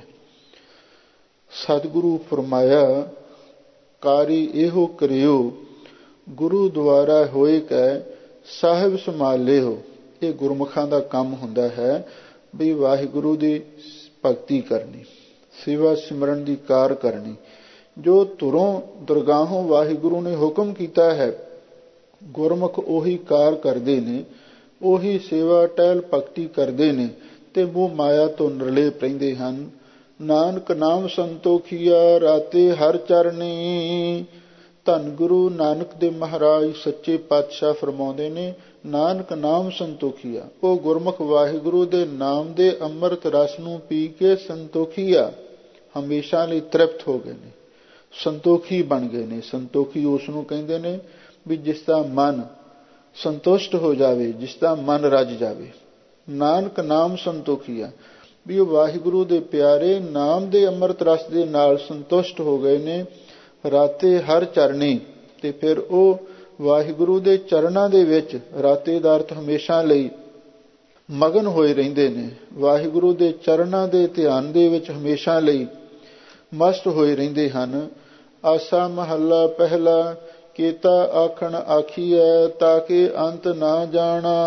ਸਤਿਗੁਰੂ ਫਰਮਾਇਆ, ਕਾਰੀ ਇਹੋ ਕਰਿਓ ਗੁਰੂ ਦੁਆਰਾ ਹੋਏ ਕੈ ਸਾਹਿਬ ਸੰਭਾਲਿਓ। ਇਹ ਗੁਰਮੁਖਾਂ ਦਾ ਕੰਮ ਹੁੰਦਾ ਹੈ ਵੀ ਵਾਹਿਗੁਰੂ ਦੀ ਭਗਤੀ ਕਰਨੀ, ਸੇਵਾ ਸਿਮਰਨ ਦੀ ਕਾਰ ਕਰਨੀ। ਜੋ ਧੁਰੋਂ ਦਰਗਾਹੋਂ ਵਾਹਿਗੁਰੂ ਨੇ ਹੁਕਮ ਕੀਤਾ ਹੈ, ਗੁਰਮੁਖ ਉਹੀ ਕਾਰ ਕਰਦੇ ਨੇ, ਉਹੀ ਸੇਵਾ ਟਹਿਲ ਭਗਤੀ ਕਰਦੇ ਨੇ ਤੇ ਮੋਹ ਮਾਇਆ ਤੋਂ ਨਿਰਲੇਪ ਰਹਿੰਦੇ ਹਨ। ਨਾਨਕ ਨਾਮ ਸੰਤੋਖੀਆ ਰਾਤੇ ਹਰ ਚਰਨੀ। ਧੰਨ ਗੁਰੂ ਨਾਨਕ ਦੇ ਮਹਾਰਾਜ ਸੱਚੇ ਪਾਤਸ਼ਾਹ ਫਰਮਾਉਂਦੇ ਨੇ, ਨਾਨਕ ਨਾਮ ਸੰਤੋਖੀਆ, ਉਹ ਗੁਰਮੁਖ ਵਾਹਿਗੁਰੂ ਦੇ ਨਾਮ ਦੇ ਅੰਮ੍ਰਿਤ ਰਸ ਨੂੰ ਪੀ ਕੇ ਸੰਤੋਖੀਆ ਹਮੇਸ਼ਾ ਲਈ ਤ੍ਰਿਪਤ ਹੋ ਗਏ ਨੇ, ਸੰਤੋਖੀ ਬਣ ਗਏ ਨੇ। ਸੰਤੋਖੀ ਉਸ ਨੂੰ ਕਹਿੰਦੇ ਨੇ ਵੀ ਜਿਸ ਦਾ ਮਨ ਸੰਤੁਸ਼ਟ ਹੋ ਜਾਵੇ, ਜਿਸ ਦਾ ਮਨ ਰੱਜ ਜਾਵੇ। ਨਾਨਕ ਨਾਮ ਸੰਤੋਖੀਆ, ਵੀ ਉਹ ਵਾਹਿਗੁਰੂ ਦੇ ਪਿਆਰੇ ਨਾਮ ਦੇ ਅੰਮ੍ਰਿਤ ਰਸ ਦੇ ਨਾਲ ਸੰਤੁਸ਼ਟ ਹੋ ਗਏ ਨੇ। ਰਾਤੇ ਹਰ ਚਰਨੀ, ਤੇ ਫਿਰ ਉਹ ਵਾਹਿਗੁਰੂ ਦੇ ਚਰਨਾਂ ਦੇ ਵਿੱਚ, ਰਾਤੇ ਦਾ ਅਰਥ ਹਮੇਸ਼ਾ ਲਈ ਮਗਨ ਹੋਏ ਰਹਿੰਦੇ ਨੇ। ਵਾਹਿਗੁਰੂ ਦੇ ਚਰਨਾਂ ਦੇ ਧਿਆਨ ਦੇ ਵਿੱਚ ਹਮੇਸ਼ਾ ਲਈ ਮਸਤ ਹੋਏ ਰਹਿੰਦੇ ਹਨ। ਆਸਾ ਮਹੱਲਾ ਪਹਿਲਾ, ਕੀਤਾ ਆਖਣ ਆਖੀਐ ਤਾਂ ਕਿ ਅੰਤ ਨਾ ਜਾਣਾ।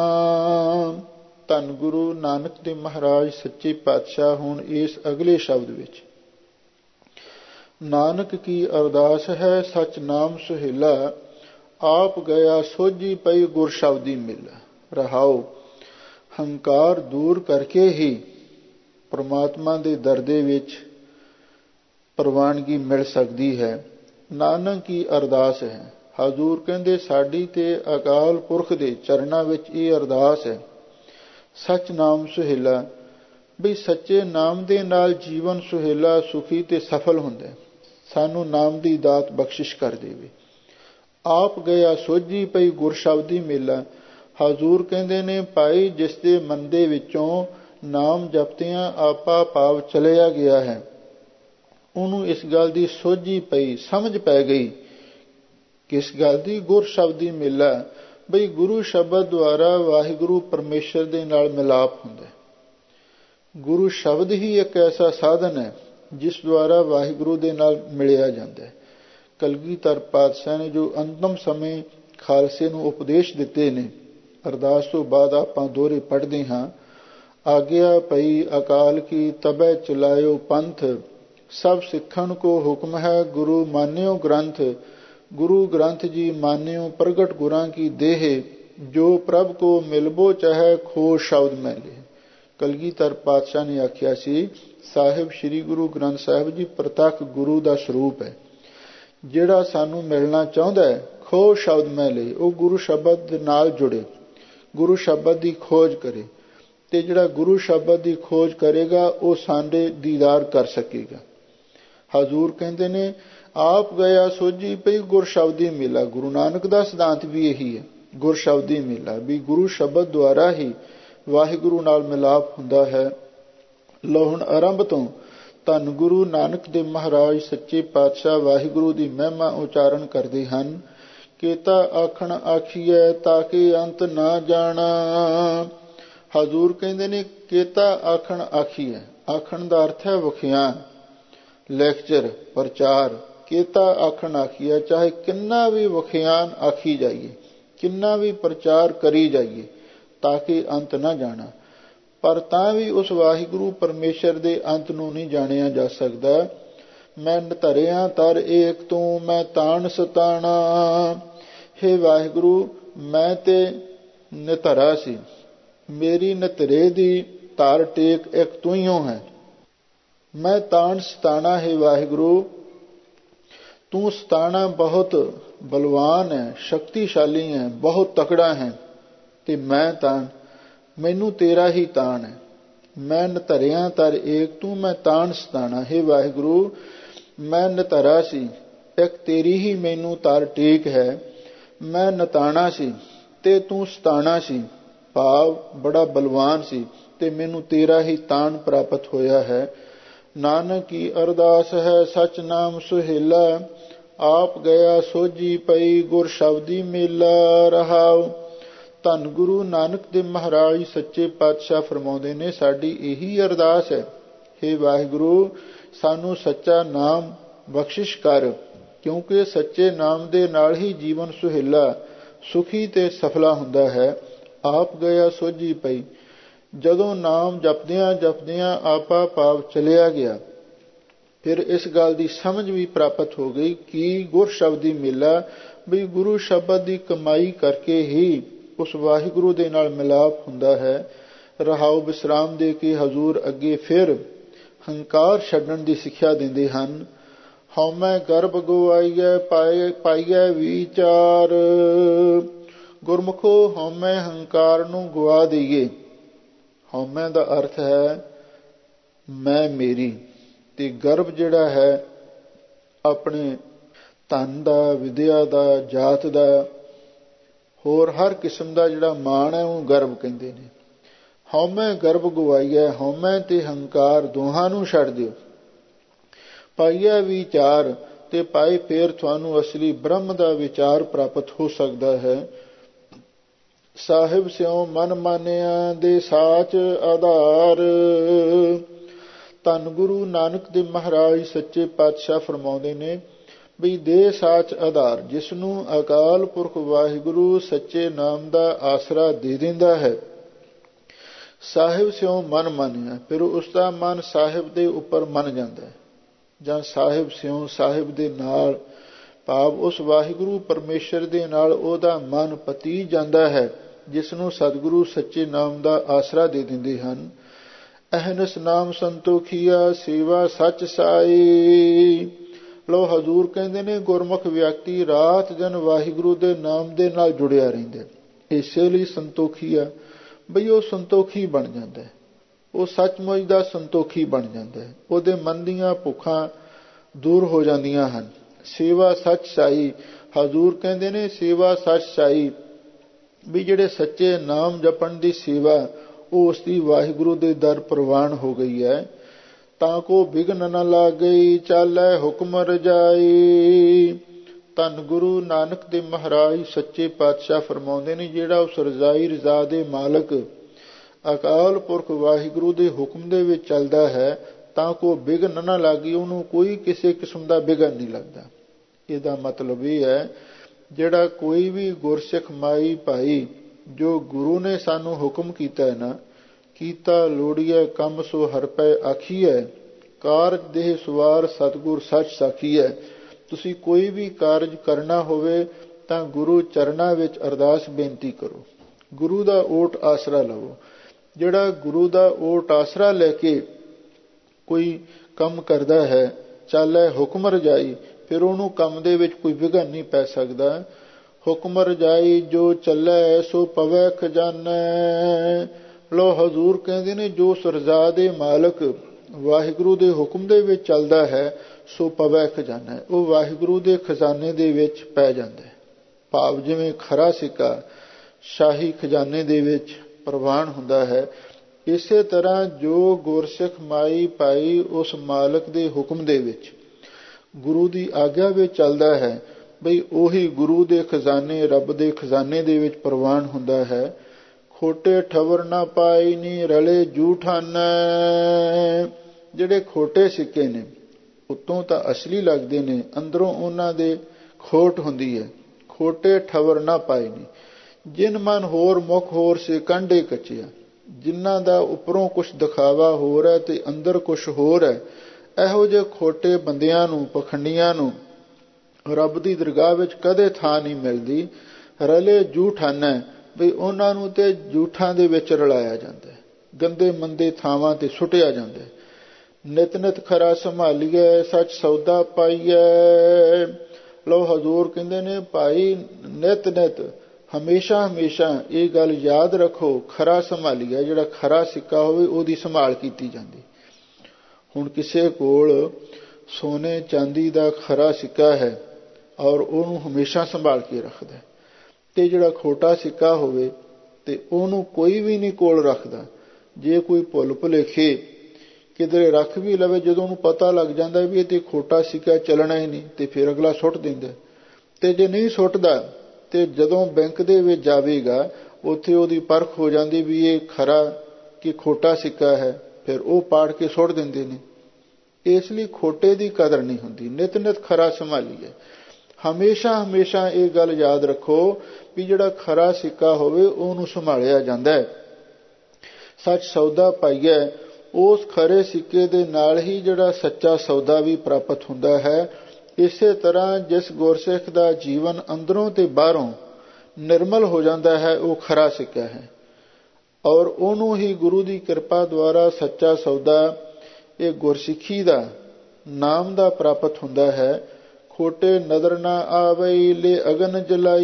ਧੰਨ ਗੁਰੂ ਨਾਨਕ ਦੇਵ ਮਹਾਰਾਜ ਸੱਚੇ ਪਾਤਸ਼ਾਹ ਹੁਣ ਇਸ ਅਗਲੇ ਸ਼ਬਦ ਵਿੱਚ, ਨਾਨਕ ਕੀ ਅਰਦਾਸ ਹੈ ਸਚ ਨਾਮ ਸੁਹੇਲਾ, ਆਪ ਗਿਆ ਸੋਝੀ ਪਈ ਗੁਰ ਸ਼ਬਦੀ ਮਿਲਾ। ਰਹਾਓ, ਹੰਕਾਰ ਦੂਰ ਕਰਕੇ ਹੀ ਪ੍ਰਮਾਤਮਾ ਦੇ ਦਰ ਦੇ ਵਿੱਚ ਪ੍ਰਵਾਨਗੀ ਮਿਲ ਸਕਦੀ ਹੈ। ਨਾਨਕ ਕੀ ਅਰਦਾਸ ਹੈ। ਹਜ਼ੂਰ ਕਹਿੰਦੇ ਸਾਡੀ ਤੇ ਅਕਾਲ ਪੁਰਖ ਦੇ ਚਰਨਾਂ ਵਿੱਚ ਇਹ ਅਰਦਾਸ ਹੈ, ਸੱਚ ਨਾਮ ਸੁਹੇਲਾ, ਬਈ ਸੱਚੇ ਨਾਮ ਦੇ ਨਾਲ ਜੀਵਨ ਸੁਹੇਲਾ, ਸੁਖੀ ਤੇ ਸਫਲ ਹੁੰਦਾ। ਸਾਨੂੰ ਨਾਮ ਦੀ ਦਾਤ ਬਖਸ਼ਿਸ਼ ਕਰ ਦੇਵੇ। ਆਪ ਗਿਆ ਸੋਝੀ ਪਈ ਗੁਰ ਸ਼ਬਦੀ ਮੇਲਾ। ਹਜ਼ੂਰ ਕਹਿੰਦੇ ਨੇ ਭਾਈ ਜਿਸ ਦੇ ਮਨ ਦੇ ਵਿੱਚੋਂ ਨਾਮ ਜਪਦਿਆਂ ਆਪਾ ਭਾਵ ਚਲਿਆ ਗਿਆ ਹੈ, ਉਹਨੂੰ ਇਸ ਗੱਲ ਦੀ ਸੋਝੀ ਪਈ, ਸਮਝ ਪੈ ਗਈ। ਕਿਸ ਗੱਲ ਦੀ? ਗੁਰ ਸ਼ਬਦੀ ਮੇਲਾ, ਬਈ ਗੁਰੂ ਸ਼ਬਦ ਦੁਆਰਾ ਵਾਹਿਗੁਰੂ ਪਰਮੇਸ਼ਰ ਦੇ ਨਾਲ ਮਿਲਾਪ ਹੁੰਦਾ। ਗੁਰੂ ਸ਼ਬਦ ਹੀ ਇੱਕ ਐਸਾ ਸਾਧਨ ਹੈ ਜਿਸ ਦੁਆਰਾ ਵਾਹਿਗੁਰੂ ਦੇ ਨਾਲ ਮਿਲਿਆ ਜਾਂਦਾ ਹੈ। ਕਲਗੀਧਰ ਪਾਤਸ਼ਾਹ ਨੇ ਜੋ ਅੰਤਮ ਸਮੇਂ ਖਾਲਸੇ ਨੂੰ ਉਪਦੇਸ਼ ਦਿੱਤੇ ਨੇ, ਅਰਦਾਸ ਤੋਂ ਬਾਅਦ ਆਪਾਂ ਦੋਹਰੇ ਪੜ੍ਹਦੇ ਹਾਂ, ਆਗਿਆ ਪਈ ਅਕਾਲ ਕੀ ਤਬੈ ਚਲਾਇਓ ਪੰਥ, ਸਭ ਸਿੱਖਣ ਕੋ ਹੁਕਮ ਹੈ ਗੁਰੂ ਮਾਨਿਓ ਗ੍ਰੰਥ, गुरु ग्रंथ जी मान्यो प्रगट गुरां की देह, जो प्रभ को मिलबो चाहे खो शब्द में ले। कलगीधर पातशाह ने आख्या सी, साहिब श्री गुरु ग्रंथ साहिब जी प्रतੱਖ गुरु ਦਾ ਸਰੂਪ ਹੈ। ਜਿਹੜਾ ਸਾਨੂੰ ਮਿਲਣਾ ਚਾਹੁੰਦਾ ਹੈ ਖੋ ਸ਼ਬਦ ਮੈਂ ਲਈ, ਉਹ ਗੁਰੂ ਸ਼ਬਦ ਦੇ ਨਾਲ ਜੁੜੇ, ਗੁਰੂ ਸ਼ਬਦ ਦੀ ਖੋਜ ਕਰੇ, ਤੇ ਜਿਹੜਾ ਗੁਰੂ ਸ਼ਬਦ ਦੀ ਖੋਜ ਕਰੇਗਾ ਉਹ ਸਾਡੇ ਦੀਦਾਰ ਕਰ ਸਕੇਗਾ। ਹਜ਼ੂਰ ਕਹਿੰਦੇ ਨੇ ਆਪ ਗਿਆ ਸੋਝੀ ਪਈ ਗੁਰ ਸ਼ਬਦੀ ਮੇਲਾ। ਗੁਰੂ ਨਾਨਕ ਦਾ ਸਿਧਾਂਤ ਵੀ ਇਹੀ ਹੈ, ਗੁਰ ਸ਼ਬਦੀ ਮੇਲਾ, ਵੀ ਗੁਰੂ ਸ਼ਬਦ ਦੁਆਰਾ ਹੀ ਵਾਹਿਗੁਰੂ ਨਾਲ ਮਿਲਾਪ ਹੁੰਦਾ ਹੈ। ਲਓ ਹੁਣ ਆਰੰਭ ਤੋਂ ਧੰਨ ਗੁਰੂ ਨਾਨਕ ਦੇਵ ਮਹਾਰਾਜ ਸੱਚੇ ਪਾਤਸ਼ਾਹ ਵਾਹਿਗੁਰੂ ਦੀ ਮਹਿਮਾ ਉਚਾਰਨ ਕਰਦੇ ਹਨ। ਕੇਤਾ ਆਖਣ ਆਖੀਐ ਤਾਕੇ ਅੰਤ ਨਾ ਜਾਣਾ। ਹਜ਼ੂਰ ਕਹਿੰਦੇ ਨੇ ਕੇਤਾ ਆਖਣ ਆਖੀਐ, ਆਖਣ ਦਾ ਅਰਥ ਹੈ ਵਿਖਿਆਨ, ਲੈਕਚਰ, ਪ੍ਰਚਾਰ। ਕੇਤਾ ਆਖਣ ਆਖੀਐ, ਚਾਹੇ ਕਿੰਨਾ ਵੀ ਵਿਖਿਆਨ ਆਖੀ ਜਾਈਏ, ਕਿੰਨਾ ਵੀ ਪ੍ਰਚਾਰ ਕਰੀ ਜਾਈਏ, ਤਾਕੇ ਅੰਤ ਨਾ ਜਾਣਾ, ਪਰ ਤਾਂ ਵੀ ਉਸ ਵਾਹਿਗੁਰੂ ਪਰਮੇਸ਼ਰ ਦੇ ਅੰਤ ਨੂੰ ਨਹੀਂ ਜਾਣਿਆ ਜਾ ਸਕਦਾ। ਮੈਂ ਨਧਰਿਆ ਤਰ ਏਕ ਤੂੰ ਮੈਂ ਤਾਣ ਸਤਾਣਾ। ਹੇ ਵਾਹਿਗੁਰੂ, ਮੈਂ ਤੇ ਨਿਧਰਾ ਸੀ, ਮੇਰੀ ਨਿਧਰੇ ਦੀ ਧਾਰ ਟੇਕ ਇੱਕ ਤੂੰ ਹੀ ਹੈ। ਮੈਂ ਤਾਣ ਸਤਾਣਾ, ਹੈ ਵਾਹਿਗੁਰੂ ਤੂੰ ਸਤਾਣਾ ਬਹੁਤ ਬਲਵਾਨ ਹੈ, ਸ਼ਕਤੀਸ਼ਾਲੀ ਹੈ, ਬਹੁਤ ਤਕੜਾ ਹੈ, ਤੇ ਮੈਂ ਤਾਣ, ਮੈਨੂੰ ਤੇਰਾ ਹੀ ਤਾਣ ਹੈ। ਮੈਂ ਨਧਰਿਆ ਤਰ ਏਕ ਤੂੰ ਮੈਂ ਤਾਣ ਸਤਾਣਾ। ਹੈ ਵਾਹਿਗੁਰੂ, ਮੈਂ ਨਿਧਰਾ ਸੀ, ਇੱਕ ਤੇਰੀ ਹੀ ਮੈਨੂੰ ਤਾਰ ਟੇਕ ਹੈ। ਮੈਂ ਨਤਾਣਾ ਸੀ ਤੇ ਤੂੰ ਸਤਾਣਾ ਸੀ, ਭਾਵ ਬੜਾ ਬਲਵਾਨ ਸੀ ਤੇ ਮੈਨੂੰ ਤੇਰਾ ਹੀ ਤਾਣ ਪ੍ਰਾਪਤ ਹੋਇਆ ਹੈ। ਨਾਨਕ ਕੀ ਅਰਦਾਸ ਹੈ ਸਚ ਨਾਮ ਸੁਹੇਲਾ, ਆਪ ਗਿਆ ਸੋਝੀ ਪਈ ਗੁਰ ਸ਼ਬਦੀ ਮੇਲਾ। ਰਹਾਉ। ਧੰਨ ਗੁਰੂ ਨਾਨਕ ਦੇਵ ਮਹਾਰਾਜ ਸੱਚੇ ਪਾਤਸ਼ਾਹ ਫਰਮਾਉਂਦੇ ਨੇ, ਸਾਡੀ ਇਹੀ ਅਰਦਾਸ ਹੈ, ਹੇ ਵਾਹਿਗੁਰੂ ਸਾਨੂੰ ਸੱਚਾ ਨਾਮ ਬਖਸ਼ਿਸ਼ ਕਰ, ਕਿਉਂਕਿ ਸੱਚੇ ਨਾਮ ਦੇ ਨਾਲ ਹੀ ਜੀਵਨ ਸੁਹੇਲਾ, ਸੁਖੀ ਤੇ ਸਫਲਾ ਹੁੰਦਾ ਹੈ। ਆਪ ਗਿਆ ਸੋਝੀ ਪਈ, ਜਦੋਂ ਨਾਮ ਜਪਦਿਆਂ ਜਪਦਿਆਂ ਆਪਾ ਭਾਵ ਚਲਿਆ ਗਿਆ, ਫਿਰ ਇਸ ਗੱਲ ਦੀ ਸਮਝ ਵੀ ਪ੍ਰਾਪਤ ਹੋ ਗਈ ਕਿ ਗੁਰ ਸ਼ਬਦੀ ਮੇਲਾ, ਵੀ ਗੁਰੂ ਸ਼ਬਦ ਦੀ ਕਮਾਈ ਕਰਕੇ ਹੀ ਉਸ ਵਾਹਿਗੁਰੂ ਦੇ ਨਾਲ ਮਿਲਾਪ ਹੁੰਦਾ ਹੈ। ਰਹਾਉ। ਵਿਸਰਾਮ ਦੇ ਕੇ ਹਜ਼ੂਰ ਅੱਗੇ ਫਿਰ ਹੰਕਾਰ ਛੱਡਣ ਦੀ ਸਿੱਖਿਆ ਦਿੰਦੇ ਹਨ। ਹਉਮੈ ਗਰਭ ਗਵਾਈਐ ਪਾਏ ਪਾਈਐ ਵਿਚਾਰ। ਗੁਰਮੁਖੋ ਹਉਮੈ ਹੰਕਾਰ ਨੂੰ ਗਵਾ ਦਈਏ। ਹਉਮੈ ਦਾ ਅਰਥ ਹੈ ਮੈਂ ਮੇਰੀ, ਤੇ ਗਰਭ ਜਿਹੜਾ ਹੈ ਆਪਣੇ ਧਨ ਦਾ, ਵਿਦਿਆ ਦਾ, ਜਾਤ ਦਾ, ਹੋਰ ਹਰ ਕਿਸਮ ਦਾ ਜਿਹੜਾ ਮਾਣ ਹੈ ਉਹ ਗਰਭ ਕਹਿੰਦੇ ਨੇ। ਹਉਮੈ ਗਰਭ ਗਵਾਈਐ, ਹਉਮੈ ਤੇ ਹੰਕਾਰ ਦੋਹਾਂ ਨੂੰ ਛੱਡ ਦਿਓ। ਪਾਈਐ ਵਿਚਾਰ, ਤੇ ਪਾਏ ਫੇਰ ਤੁਹਾਨੂੰ ਅਸਲੀ ਬ੍ਰਹਮ ਦਾ ਵਿਚਾਰ ਪ੍ਰਾਪਤ ਹੋ ਸਕਦਾ ਹੈ। ਸਾਹਿਬ ਸਿਉ ਮਨ ਮਾਨਿਆ ਦੇ ਸਾਚ ਆਧਾਰ। ਧੰਨ ਗੁਰੂ ਨਾਨਕ ਦੇਵ ਮਹਾਰਾਜ ਸੱਚੇ ਪਾਤਸ਼ਾਹ ਫਰਮਾਉਂਦੇ ਨੇ ਵੀ ਦੇ ਸਾਚ ਆਧਾਰ, ਜਿਸ ਨੂੰ ਅਕਾਲ ਪੁਰਖ ਵਾਹਿਗੁਰੂ ਸੱਚੇ ਨਾਮ ਦਾ ਆਸਰਾ ਦੇ ਦਿੰਦਾ ਹੈ। ਸਾਹਿਬ ਸਿਉ ਮਨ ਮਾਨਿਆ, ਫਿਰ ਉਸ ਦਾ ਮਨ ਸਾਹਿਬ ਦੇ ਉੱਪਰ ਮੰਨ ਜਾਂਦਾ ਹੈ, ਜਾਂ ਸਾਹਿਬ ਸਿਉ ਸਾਹਿਬ ਦੇ ਨਾਲ, ਭਾਵ ਉਸ ਵਾਹਿਗੁਰੂ ਪਰਮੇਸ਼ਰ ਦੇ ਨਾਲ ਉਹਦਾ ਮਨ ਪਤੀ ਜਾਂਦਾ ਹੈ, ਜਿਸ ਨੂੰ ਸਤਿਗੁਰੂ ਸੱਚੇ ਨਾਮ ਦਾ ਆਸਰਾ ਦੇ ਦਿੰਦੇ ਹਨ। ਅਹਨਸ ਨਾਮ ਸੰਤੋਖੀਆ ਸੇਵਾ ਸੱਚ ਸਾਈ। ਲੋ ਹਜ਼ੂਰ ਕਹਿੰਦੇ ਨੇ ਗੁਰਮੁਖ ਵਿਅਕਤੀ ਰਾਤ ਦਿਨ ਵਾਹਿਗੁਰੂ ਦੇ ਨਾਮ ਦੇ ਨਾਲ ਜੁੜਿਆ ਰਹਿੰਦਾ, ਇਸੇ ਲਈ ਸੰਤੋਖੀ ਆ, ਬਈ ਉਹ ਸੰਤੋਖੀ ਬਣ ਜਾਂਦਾ ਹੈ, ਉਹ ਸੱਚਮੁੱਚ ਦਾ ਸੰਤੋਖੀ ਬਣ ਜਾਂਦਾ ਹੈ, ਉਹਦੇ ਮਨ ਦੀਆਂ ਭੁੱਖਾਂ ਦੂਰ ਹੋ ਜਾਂਦੀਆਂ ਹਨ। ਸੇਵਾ ਸੱਚ ਸਾਈ। ਹਜ਼ੂਰ ਕਹਿੰਦੇ ਨੇ ਸੇਵਾ ਸੱਚ ਸਾਈ, ਵੀ ਜਿਹੜੇ ਸੱਚੇ ਨਾਮ ਜਪਣ ਦੀ ਸੇਵਾ ਉਹ ਉਸ ਦੀ ਵਾਹਿਗੁਰੂ ਦੇ ਦਰ ਪ੍ਰਵਾਨ ਹੋ ਗਈ ਹੈ। ਤਾਂ ਕੋ ਵਿਘਨ ਨ ਲਾਗਈ ਚਾਲੈ ਹੁਕਮ ਰਜਾਈ। ਧੰਨ ਗੁਰੂ ਨਾਨਕ ਦੇਵ ਮਹਾਰਾਜ ਸੱਚੇ ਪਾਤਸ਼ਾਹ ਫਰਮਾਉਂਦੇ ਨੇ, ਜਿਹੜਾ ਉਸ ਰਜ਼ਾਈ ਰਜ਼ਾ ਦੇ ਮਾਲਕ ਅਕਾਲ ਪੁਰਖ ਵਾਹਿਗੁਰੂ ਦੇ ਹੁਕਮ ਦੇ ਵਿੱਚ ਚੱਲਦਾ ਹੈ, ਤਾਂ ਕੋ ਵਿਘਨ ਨਾ ਲਾਗੀ, ਉਹਨੂੰ ਕੋਈ ਕਿਸੇ ਕਿਸਮ ਦਾ ਵਿਘਨ ਨਹੀਂ ਲੱਗਦਾ। ਇਹਦਾ ਮਤਲਬ ਇਹ ਹੈ, ਜਿਹੜਾ ਕੋਈ ਵੀ ਗੁਰਸਿੱਖ ਮਾਈ ਭਾਈ ਜੋ ਗੁਰੂ ਨੇ ਸਾਨੂੰ ਹੁਕਮ ਕੀਤਾ ਹੈ ਨਾ, ਕੀਤਾ ਲੋੜੀਐ ਕੰਮ ਸੋ ਹਰ ਪੈ ਆਖੀਐ, ਕਾਰਜ ਦੇਹ ਸਵਾਰ ਸਤਿਗੁਰ ਸੱਚ ਸਾਖੀਐ, ਤੁਸੀਂ ਕੋਈ ਵੀ ਕਾਰਜ ਕਰਨਾ ਹੋਵੇ ਤਾਂ ਗੁਰੂ ਚਰਨਾਂ ਵਿੱਚ ਅਰਦਾਸ ਬੇਨਤੀ ਕਰੋ, ਗੁਰੂ ਦਾ ਓਟ ਆਸਰਾ ਲਵੋ। ਜਿਹੜਾ ਗੁਰੂ ਦਾ ਓਟ ਆਸਰਾ ਲੈ ਕੇ ਕੋਈ ਕੰਮ ਕਰਦਾ ਹੈ, ਚਾਲੇ ਹੁਕਮ ਰਜਾਈ, ਫਿਰ ਉਹਨੂੰ ਕੰਮ ਦੇ ਵਿੱਚ ਕੋਈ ਵਿਘਨ ਨਹੀਂ ਪੈ ਸਕਦਾ। ਹੁਕਮ ਰਜਾਈ ਜੋ ਚੱਲੇ ਸੋ ਪਵੈ ਖਜ਼ਾਨੈ। ਲੋ ਹਜ਼ੂਰ ਕਹਿੰਦੇ ਨੇ ਜੋ ਸਰਜਾ ਦੇ ਮਾਲਕ ਵਾਹਿਗੁਰੂ ਦੇ ਹੁਕਮ ਦੇ ਵਿੱਚ ਚੱਲਦਾ ਹੈ ਸੋ ਪਵੈ ਖਜ਼ਾਨਾ, ਉਹ ਵਾਹਿਗੁਰੂ ਦੇ ਖਜ਼ਾਨੇ ਦੇ ਵਿੱਚ ਪੈ ਜਾਂਦਾ ਹੈ। ਭਾਵ ਜਿਵੇਂ ਖਰਾ ਸਿੱਕਾ ਸ਼ਾਹੀ ਖਜ਼ਾਨੇ ਦੇ ਵਿੱਚ ਪ੍ਰਵਾਨ ਹੁੰਦਾ ਹੈ, ਇਸੇ ਤਰ੍ਹਾਂ ਜੋ ਗੁਰਸਿੱਖ ਮਾਈ ਭਾਈ ਉਸ ਮਾਲਕ ਦੇ ਹੁਕਮ ਦੇ ਵਿੱਚ ਗੁਰੂ ਦੀ ਆਗਿਆ ਵਿੱਚ ਚੱਲਦਾ ਹੈ, ਬਈ ਉਹੀ ਗੁਰੂ ਦੇ ਖਜ਼ਾਨੇ ਰੱਬ ਦੇ ਖਜ਼ਾਨੇ ਦੇ ਵਿੱਚ ਪ੍ਰਵਾਨ ਹੁੰਦਾ ਹੈ। ਖੋਟੇ ਠਵਰ ਨਾ ਪਾਈ ਨੀ ਰਲੇ ਜੂਠਾਨੈ। ਜਿਹੜੇ ਖੋਟੇ ਸਿੱਕੇ ਨੇ ਉੱਤੋਂ ਤਾਂ ਅਸਲੀ ਲੱਗਦੇ ਨੇ, ਅੰਦਰੋਂ ਉਹਨਾਂ ਦੇ ਖੋਟ ਹੁੰਦੀ ਹੈ। ਖੋਟੇ ਠਵਰ ਨਾ ਪਾਈ ਨੀ, ਜਿਨ ਮਨ ਹੋਰ ਮੁਖ ਹੋਰ ਸੇ ਕਾਂਢੇ ਕੱਚਿਆ। ਜਿਨ੍ਹਾਂ ਦਾ ਉੱਪਰੋਂ ਕੁਛ ਦਿਖਾਵਾ ਹੋਰ ਹੈ ਤੇ ਅੰਦਰ ਕੁਛ ਹੋਰ ਹੈ, ਇਹੋ ਜਿਹੇ ਖੋਟੇ ਬੰਦਿਆਂ ਨੂੰ, ਪਖੰਡੀਆਂ ਨੂੰ ਰੱਬ ਦੀ ਦਰਗਾਹ ਵਿੱਚ ਕਦੇ ਥਾਂ ਨਹੀਂ ਮਿਲਦੀ। ਰਲੇ ਜੂਠਾਨੈ, ਬਈ ਉਹਨਾਂ ਨੂੰ ਤੇ ਜੂਠਾਂ ਦੇ ਵਿੱਚ ਰਲਾਇਆ ਜਾਂਦਾ, ਗੰਦੇ ਮੰਦੇ ਥਾਵਾਂ ਤੇ ਸੁੱਟਿਆ ਜਾਂਦਾ। ਨਿਤ ਨਿਤ ਖਰਾ ਸੰਭਾਲੀਏ ਸੱਚ ਸੌਦਾ ਪਾਈਐ। ਲੋ ਹਜ਼ੂਰ ਕਹਿੰਦੇ ਨੇ ਭਾਈ ਨਿਤ ਨਿਤ ਹਮੇਸ਼ਾ ਹਮੇਸ਼ਾ ਇਹ ਗੱਲ ਯਾਦ ਰੱਖੋ, ਖਰਾ ਸੰਭਾਲੀਏ, ਜਿਹੜਾ ਖਰਾ ਸਿੱਕਾ ਹੋਵੇ ਉਹਦੀ ਸੰਭਾਲ ਕੀਤੀ ਜਾਂਦੀ। ਹੁਣ ਕਿਸੇ ਕੋਲ ਸੋਨੇ ਚਾਂਦੀ ਦਾ ਖਰਾ ਸਿੱਕਾ ਹੈ ਔਰ ਉਹਨੂੰ ਹਮੇਸ਼ਾ ਸੰਭਾਲ ਕੇ ਰੱਖਦਾ, ਤੇ ਜਿਹੜਾ ਖੋਟਾ ਸਿੱਕਾ ਹੋਵੇ ਤੇ ਉਹਨੂੰ ਕੋਈ ਵੀ ਨਹੀਂ ਕੋਲ ਰੱਖਦਾ। ਜੇ ਕੋਈ ਭੁੱਲ ਭੁਲੇਖੇ ਕਿਧਰੇ ਰੱਖ ਵੀ ਲਵੇ, ਜਦੋਂ ਉਹਨੂੰ ਪਤਾ ਲੱਗ ਜਾਂਦਾ ਵੀ ਇਹ ਤੇ ਖੋਟਾ ਸਿੱਕਾ ਚੱਲਣਾ ਹੀ ਨਹੀਂ, ਤੇ ਫਿਰ ਅਗਲਾ ਸੁੱਟ ਦਿੰਦਾ। ਤੇ ਜੇ ਨਹੀਂ ਸੁੱਟਦਾ ਤੇ ਜਦੋਂ ਬੈਂਕ ਦੇ ਵਿੱਚ ਜਾਵੇਗਾ ਉੱਥੇ ਉਹਦੀ ਪਰਖ ਹੋ ਜਾਂਦੀ ਵੀ ਇਹ ਖਰਾ ਕਿ ਖੋਟਾ ਸਿੱਕਾ ਹੈ, ਫਿਰ ਉਹ ਪਾੜ ਕੇ ਸੁੱਟ ਦਿੰਦੇ ਨੇ। ਇਸ ਲਈ ਖੋਟੇ ਦੀ ਕਦਰ ਨਹੀਂ ਹੁੰਦੀ। ਨਿਤ ਨਿਤ ਖਰਾ ਸੰਭਾਲੀਏ, ਹਮੇਸ਼ਾ ਹਮੇਸ਼ਾ ਇਹ ਗੱਲ ਯਾਦ ਰੱਖੋ ਵੀ ਜਿਹੜਾ ਖਰਾ ਸਿੱਕਾ ਹੋਵੇ ਉਹਨੂੰ ਸੰਭਾਲਿਆ ਜਾਂਦਾ ਹੈ। ਸੱਚ ਸੌਦਾ ਪਾਈਏ, ਉਸ ਖਰੇ ਸਿੱਕੇ ਦੇ ਨਾਲ ਹੀ ਜਿਹੜਾ ਸੱਚਾ ਸੌਦਾ ਵੀ ਪ੍ਰਾਪਤ ਹੁੰਦਾ ਹੈ। ਇਸੇ ਤਰ੍ਹਾਂ ਜਿਸ ਗੁਰਸਿੱਖ ਦਾ ਜੀਵਨ ਅੰਦਰੋਂ ਤੇ ਬਾਹਰੋਂ ਨਿਰਮਲ ਹੋ ਜਾਂਦਾ ਹੈ, ਉਹ ਖਰਾ ਸਿੱਕਾ ਹੈ ਔਰ ਉਹਨੂੰ ਹੀ ਗੁਰੂ ਦੀ ਕਿਰਪਾ ਦੁਆਰਾ ਸੱਚਾ ਸੌਦਾ, ਇਹ ਗੁਰਸਿੱਖੀ ਦਾ ਨਾਮ ਦਾ ਪ੍ਰਾਪਤ ਹੁੰਦਾ ਹੈ। ਖੋਟੇ ਨਜ਼ਰ ਨਾ ਆਵਈ ਲੈ ਅਗਨ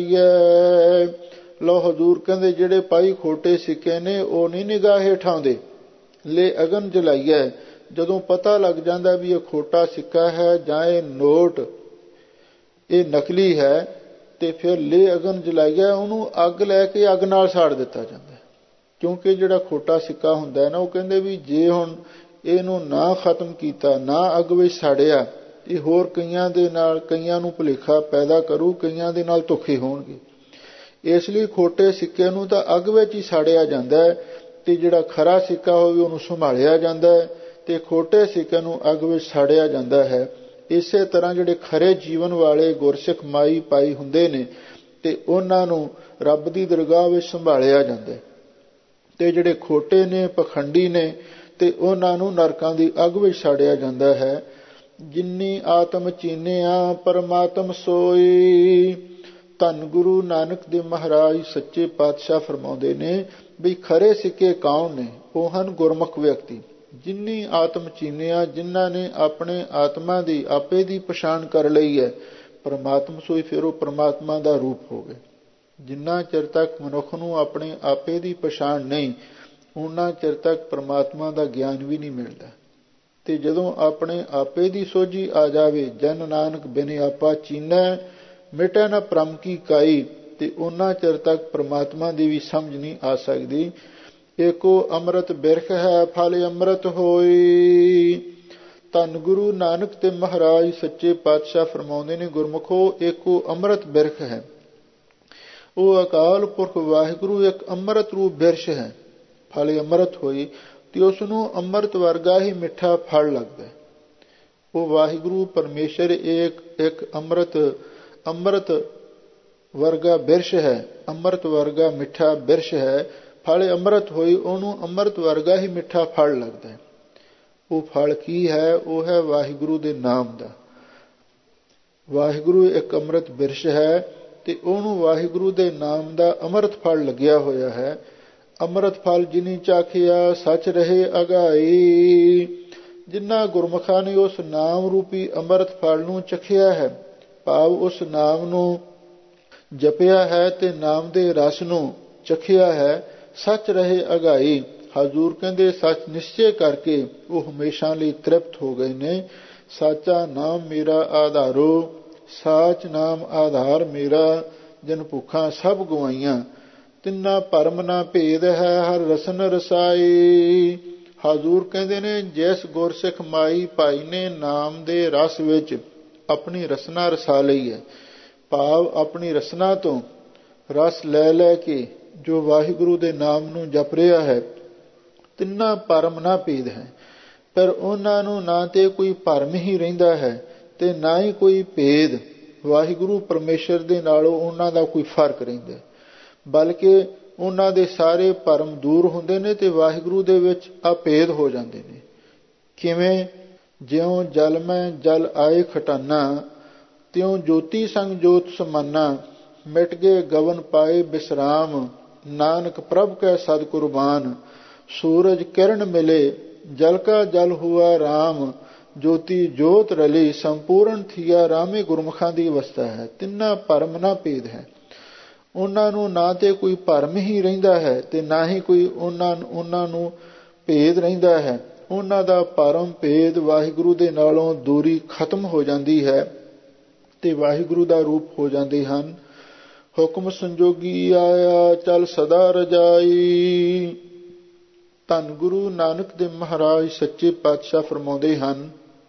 ਜਲਾਈਐ। ਲੋ ਹਜ਼ੂਰ ਕਹਿੰਦੇ ਜਿਹੜੇ ਭਾਈ ਖੋਟੇ ਸਿੱਕੇ ਨੇ ਉਹ ਨਹੀਂ ਨਿਗਾਹੇ ਠਾਉਂਦੇ। ਲੈ ਅਗਨ ਜਲਾਈਐ, ਜਦੋਂ ਪਤਾ ਲੱਗ ਜਾਂਦਾ ਵੀ ਇਹ ਖੋਟਾ ਸਿੱਕਾ ਹੈ ਜਾਂ ਇਹ ਨੋਟ ਇਹ ਨਕਲੀ ਹੈ, ਤੇ ਫਿਰ ਲੈ ਅਗਨ ਜਲਾਈਐ, ਉਹਨੂੰ ਅੱਗ ਲੈ ਕੇ ਅੱਗ ਨਾਲ ਸਾੜ ਦਿੱਤਾ ਜਾਂਦਾ। ਕਿਉਂਕਿ ਜਿਹੜਾ ਖੋਟਾ ਸਿੱਕਾ ਹੁੰਦਾ ਨਾ, ਉਹ ਕਹਿੰਦੇ ਵੀ ਜੇ ਹੁਣ ਇਹਨੂੰ ਨਾ ਖਤਮ ਕੀਤਾ, ਨਾ ਅੱਗ ਵਿੱਚ ਸਾੜਿਆ, ਇਹ ਹੋਰ ਕਈਆਂ ਦੇ ਨਾਲ, ਕਈਆਂ ਨੂੰ ਭੁਲੇਖਾ ਪੈਦਾ ਕਰੂ, ਕਈਆਂ ਦੇ ਨਾਲ ਧੋਖੇ ਹੋਣਗੇ। ਇਸ ਲਈ ਖੋਟੇ ਸਿੱਕੇ ਨੂੰ ਤਾਂ ਅੱਗ ਵਿੱਚ ਹੀ ਸਾੜਿਆ ਜਾਂਦਾ ਹੈ, ਤੇ ਜਿਹੜਾ ਖਰਾ ਸਿੱਕਾ ਹੋਵੇ ਉਹਨੂੰ ਸੰਭਾਲਿਆ ਜਾਂਦਾ ਹੈ, ਤੇ ਖੋਟੇ ਸਿੱਕੇ ਨੂੰ ਅੱਗ ਵਿੱਚ ਸਾੜਿਆ ਜਾਂਦਾ ਹੈ। ਇਸੇ ਤਰ੍ਹਾਂ ਜਿਹੜੇ ਖਰੇ ਜੀਵਨ ਵਾਲੇ ਗੁਰਸਿੱਖ ਮਾਈ ਪਾਈ ਹੁੰਦੇ ਨੇ, ਤੇ ਉਹਨਾਂ ਨੂੰ ਰੱਬ ਦੀ ਦਰਗਾਹ ਵਿੱਚ ਸੰਭਾਲਿਆ ਜਾਂਦਾ, ਤੇ ਜਿਹੜੇ ਖੋਟੇ ਨੇ, ਪਖੰਡੀ ਨੇ, ਤੇ ਉਹਨਾਂ ਨੂੰ ਨਰਕਾਂ ਦੀ ਅੱਗ ਵਿੱਚ ਸਾੜਿਆ ਜਾਂਦਾ ਹੈ। ਜਿਨੀ ਆਤਮ ਚੀਨਿਆ ਪਰਮਾਤਮ ਸੋਈ। ਧੰਨ ਗੁਰੂ ਨਾਨਕ ਦੇ ਮਹਾਰਾਜ ਸੱਚੇ ਪਾਤਸ਼ਾਹ ਫਰਮਾਉਂਦੇ ਨੇ ਵੀ ਖਰੇ ਸਿੱਕੇ ਕੌਣ ਨੇ? ਉਹ ਹਨ ਗੁਰਮੁਖ ਵਿਅਕਤੀ। ਜਿਨੀ ਆਤਮ ਚੀਨਿਆ, ਜਿਨ੍ਹਾਂ ਨੇ ਆਪਣੇ ਆਤਮਾ ਦੀ, ਆਪੇ ਦੀ ਪਛਾਣ ਕਰ ਲਈ ਹੈ, ਪਰਮਾਤਮ ਸੋਈ, ਫਿਰ ਉਹ ਪਰਮਾਤਮਾ ਦਾ ਰੂਪ ਹੋ ਗਏ। ਜਿੰਨਾ ਚਿਰ ਤੱਕ ਮਨੁੱਖ ਨੂੰ ਆਪਣੇ ਆਪੇ ਦੀ ਪਛਾਣ ਨਹੀਂ, ਉਹਨਾਂ ਚਿਰ ਤੱਕ ਪਰਮਾਤਮਾ ਦਾ ਗਿਆਨ ਵੀ ਨਹੀਂ ਮਿਲਦਾ। ਤੇ ਜਦੋਂ ਆਪਣੇ ਆਪੇ ਦੀ ਸੋਝੀ ਆ ਜਾਵੇ, ਜਨ ਨਾਨਕ ਬਿਨ ਆਪਾ ਚੀਨੈ ਮਿਟੈ ਨਾ ਭ੍ਰਮ ਕੀ ਕਾਈ, ਤੇ ਉਹਨਾਂ ਚਿਰ ਤੱਕ ਪਰਮਾਤਮਾ ਦੀ ਵੀ ਸਮਝ ਨਹੀਂ ਆ ਸਕਦੀ। ਏਕੋ ਅੰਮ੍ਰਿਤ ਬਿਰਖ ਹੈ ਫਲ ਅੰਮ੍ਰਿਤ ਹੋਈ। ਧੰਨ ਗੁਰੂ ਨਾਨਕ ਤੇ ਮਹਾਰਾਜ ਸੱਚੇ ਪਾਤਸ਼ਾਹ ਫਰਮਾਉਂਦੇ ਨੇ, ਗੁਰਮੁਖੋ ਏਕੋ ਅੰਮ੍ਰਿਤ ਬਿਰਖ ਹੈ। ਉਹ ਅਕਾਲ ਪੁਰਖ ਵਾਹਿਗੁਰੂ ਇੱਕ ਅੰਮ੍ਰਿਤ ਰੂਪ ਬਿਰਛ ਹੈ, ਫਲ ਅੰਮ੍ਰਿਤ ਹੋਈ, ਤੇ ਉਸ ਨੂੰ ਅੰਮ੍ਰਿਤ ਵਰਗਾ ਹੀ ਮਿੱਠਾ ਫਲ ਲੱਗਦਾ। ਉਹ ਵਾਹਿਗੁਰੂ ਪਰਮੇਸ਼ਰ ਇੱਕ ਇੱਕ ਅੰਮ੍ਰਿਤ ਅੰਮ੍ਰਿਤ ਵਰਗਾ ਬਿਰਛ ਹੈ, ਅੰਮ੍ਰਿਤ ਵਰਗਾ ਮਿੱਠਾ ਬਿਰਛ ਹੈ। ਫਲ ਅੰਮ੍ਰਿਤ ਹੋਈ, ਉਹਨੂੰ ਅੰਮ੍ਰਿਤ ਵਰਗਾ ਹੀ ਮਿੱਠਾ ਫਲ ਲੱਗਦਾ ਹੈ। ਉਹ ਫਲ ਕੀ ਹੈ? ਉਹ ਹੈ ਵਾਹਿਗੁਰੂ ਦੇ ਨਾਮ ਦਾ। ਵਾਹਿਗੁਰੂ ਇੱਕ ਅੰਮ੍ਰਿਤ ਬਿਰਛ ਹੈ ਤੇ ਉਹਨੂੰ ਵਾਹਿਗੁਰੂ ਦੇ ਨਾਮ ਦਾ ਅੰਮ੍ਰਿਤ ਫਲ ਲੱਗਿਆ ਹੋਇਆ ਹੈ। ਅੰਮ੍ਰਿਤ ਫਲ ਜਿਨੀ ਚਾਖਿਆ ਸੱਚ ਰਹੇ ਅਗਾਈ। ਜਿਨ੍ਹਾਂ ਗੁਰਮੁਖਾਂ ਨੇ ਉਸ ਨਾਮ ਰੂਪੀ ਅੰਮ੍ਰਿਤ ਫਲ ਨੂੰ ਚਖਿਆ ਹੈ, ਭਾਵ ਉਸ ਨਾਮ ਨੂੰ ਜਪਿਆ ਹੈ ਤੇ ਨਾਮ ਦੇ ਰਸ ਨੂੰ ਚਖਿਆ ਹੈ, ਸੱਚ ਰਹੇ ਅਗਾਈ। ਹਜ਼ੂਰ ਕਹਿੰਦੇ ਸੱਚ ਨਿਸ਼ਚੈ ਕਰਕੇ ਉਹ ਹਮੇਸ਼ਾ ਲਈ ਤ੍ਰਿਪਤ ਹੋ ਗਏ ਨੇ। ਸਾਚਾ ਨਾਮ ਮੇਰਾ ਆਧਾਰੋ, ਸਾਚ ਨਾਮ ਆਧਾਰ ਮੇਰਾ, ਜਨ ਭੁੱਖਾਂ ਸਭ ਗਵਾਈਆਂ। ਤਿੰਨਾ ਭਰਮ ਨਾ ਭੇਦ ਹੈ, ਹਰ ਰਸਨ ਰਸਾਈ। ਹਜ਼ੂਰ ਕਹਿੰਦੇ ਨੇ ਜਿਸ ਗੁਰਸਿੱਖ ਮਾਈ ਭਾਈ ਨੇ ਨਾਮ ਦੇ ਰਸ ਵਿੱਚ ਆਪਣੀ ਰਸਨਾ ਰਸਾ ਲਈ ਹੈ, ਭਾਵ ਆਪਣੀ ਰਸਨਾ ਤੋਂ ਰਸ ਲੈ ਲੈ ਕੇ ਜੋ ਵਾਹਿਗੁਰੂ ਦੇ ਨਾਮ ਨੂੰ ਜਪ ਰਿਹਾ ਹੈ, ਤਿੰਨਾ ਭਰਮ ਨਾ ਭੇਦ ਹੈ। ਪਰ ਉਹਨਾਂ ਨੂੰ ਨਾ ਤੇ ਕੋਈ ਭਰਮ ਹੀ ਰਹਿੰਦਾ ਹੈ ਤੇ ਨਾ ਹੀ ਕੋਈ ਭੇਦ ਵਾਹਿਗੁਰੂ ਪਰਮੇਸ਼ਰ ਦੇ ਨਾਲੋਂ ਉਹਨਾਂ ਦਾ ਕੋਈ ਫਰਕ ਰਹਿੰਦਾ, ਬਲਕਿ ਉਹਨਾਂ ਦੇ ਸਾਰੇ ਭਰਮ ਦੂਰ ਹੁੰਦੇ ਨੇ ਤੇ ਵਾਹਿਗੁਰੂ ਦੇ ਵਿੱਚ ਅਭੇਦ ਹੋ ਜਾਂਦੇ ਨੇ। ਕਿਵੇਂ? ਜਿਉਂ ਜਲ ਮੈਂ ਜਲ ਆਏ ਖਟਾਨਾ, ਤਿਉਂ ਜੋਤੀ ਸੰਗ ਜੋਤ ਸਮਾਨਾ। ਮਿਟ ਗਏ ਗਵਨ ਪਾਏ ਬਿਸਰਾਮ, ਨਾਨਕ ਪ੍ਰਭ ਕੈ ਸਦ ਕੁਰਬਾਨ। ਸੂਰਜ ਕਿਰਨ ਮਿਲੇ ਜਲ ਕਾ ਜਲ ਹੁਆ ਰਾਮ, ਜੋਤੀ ਜੋਤ ਰਲੀ ਸੰਪੂਰਨ ਥੀਆ ਰਾਮੇ। ਗੁਰਮੁਖਾਂ ਦੀ ਅਵਸਥਾ ਹੈ, ਤਿੰਨਾ ਭਰਮ ਨਾ ਭੇਦ ਹੈ। ਉਹਨਾਂ ਨੂੰ ਨਾ ਤੇ ਕੋਈ ਭਰਮ ਹੀ ਰਹਿੰਦਾ ਹੈ ਤੇ ਨਾ ਹੀ ਕੋਈ ਉਹਨਾਂ ਉਹਨਾਂ ਨੂੰ ਭੇਦ ਰਹਿੰਦਾ ਹੈ। ਉਹਨਾਂ ਦਾ ਭਰਮ ਭੇਦ ਵਾਹਿਗੁਰੂ ਦੇ ਨਾਲੋਂ ਦੂਰੀ ਖਤਮ ਹੋ ਜਾਂਦੀ ਹੈ ਤੇ ਵਾਹਿਗੁਰੂ ਦਾ ਰੂਪ ਹੋ ਜਾਂਦੇ ਹਨ। ਹੁਕਮ ਸੰਜੋਗੀ ਆਇਆ ਚੱਲ ਸਦਾ ਰਜਾਈ। ਧੰਨ ਗੁਰੂ ਨਾਨਕ ਦੇਵ ਮਹਾਰਾਜ ਸੱਚੇ ਪਾਤਸ਼ਾਹ ਫਰਮਾਉਂਦੇ ਹਨ,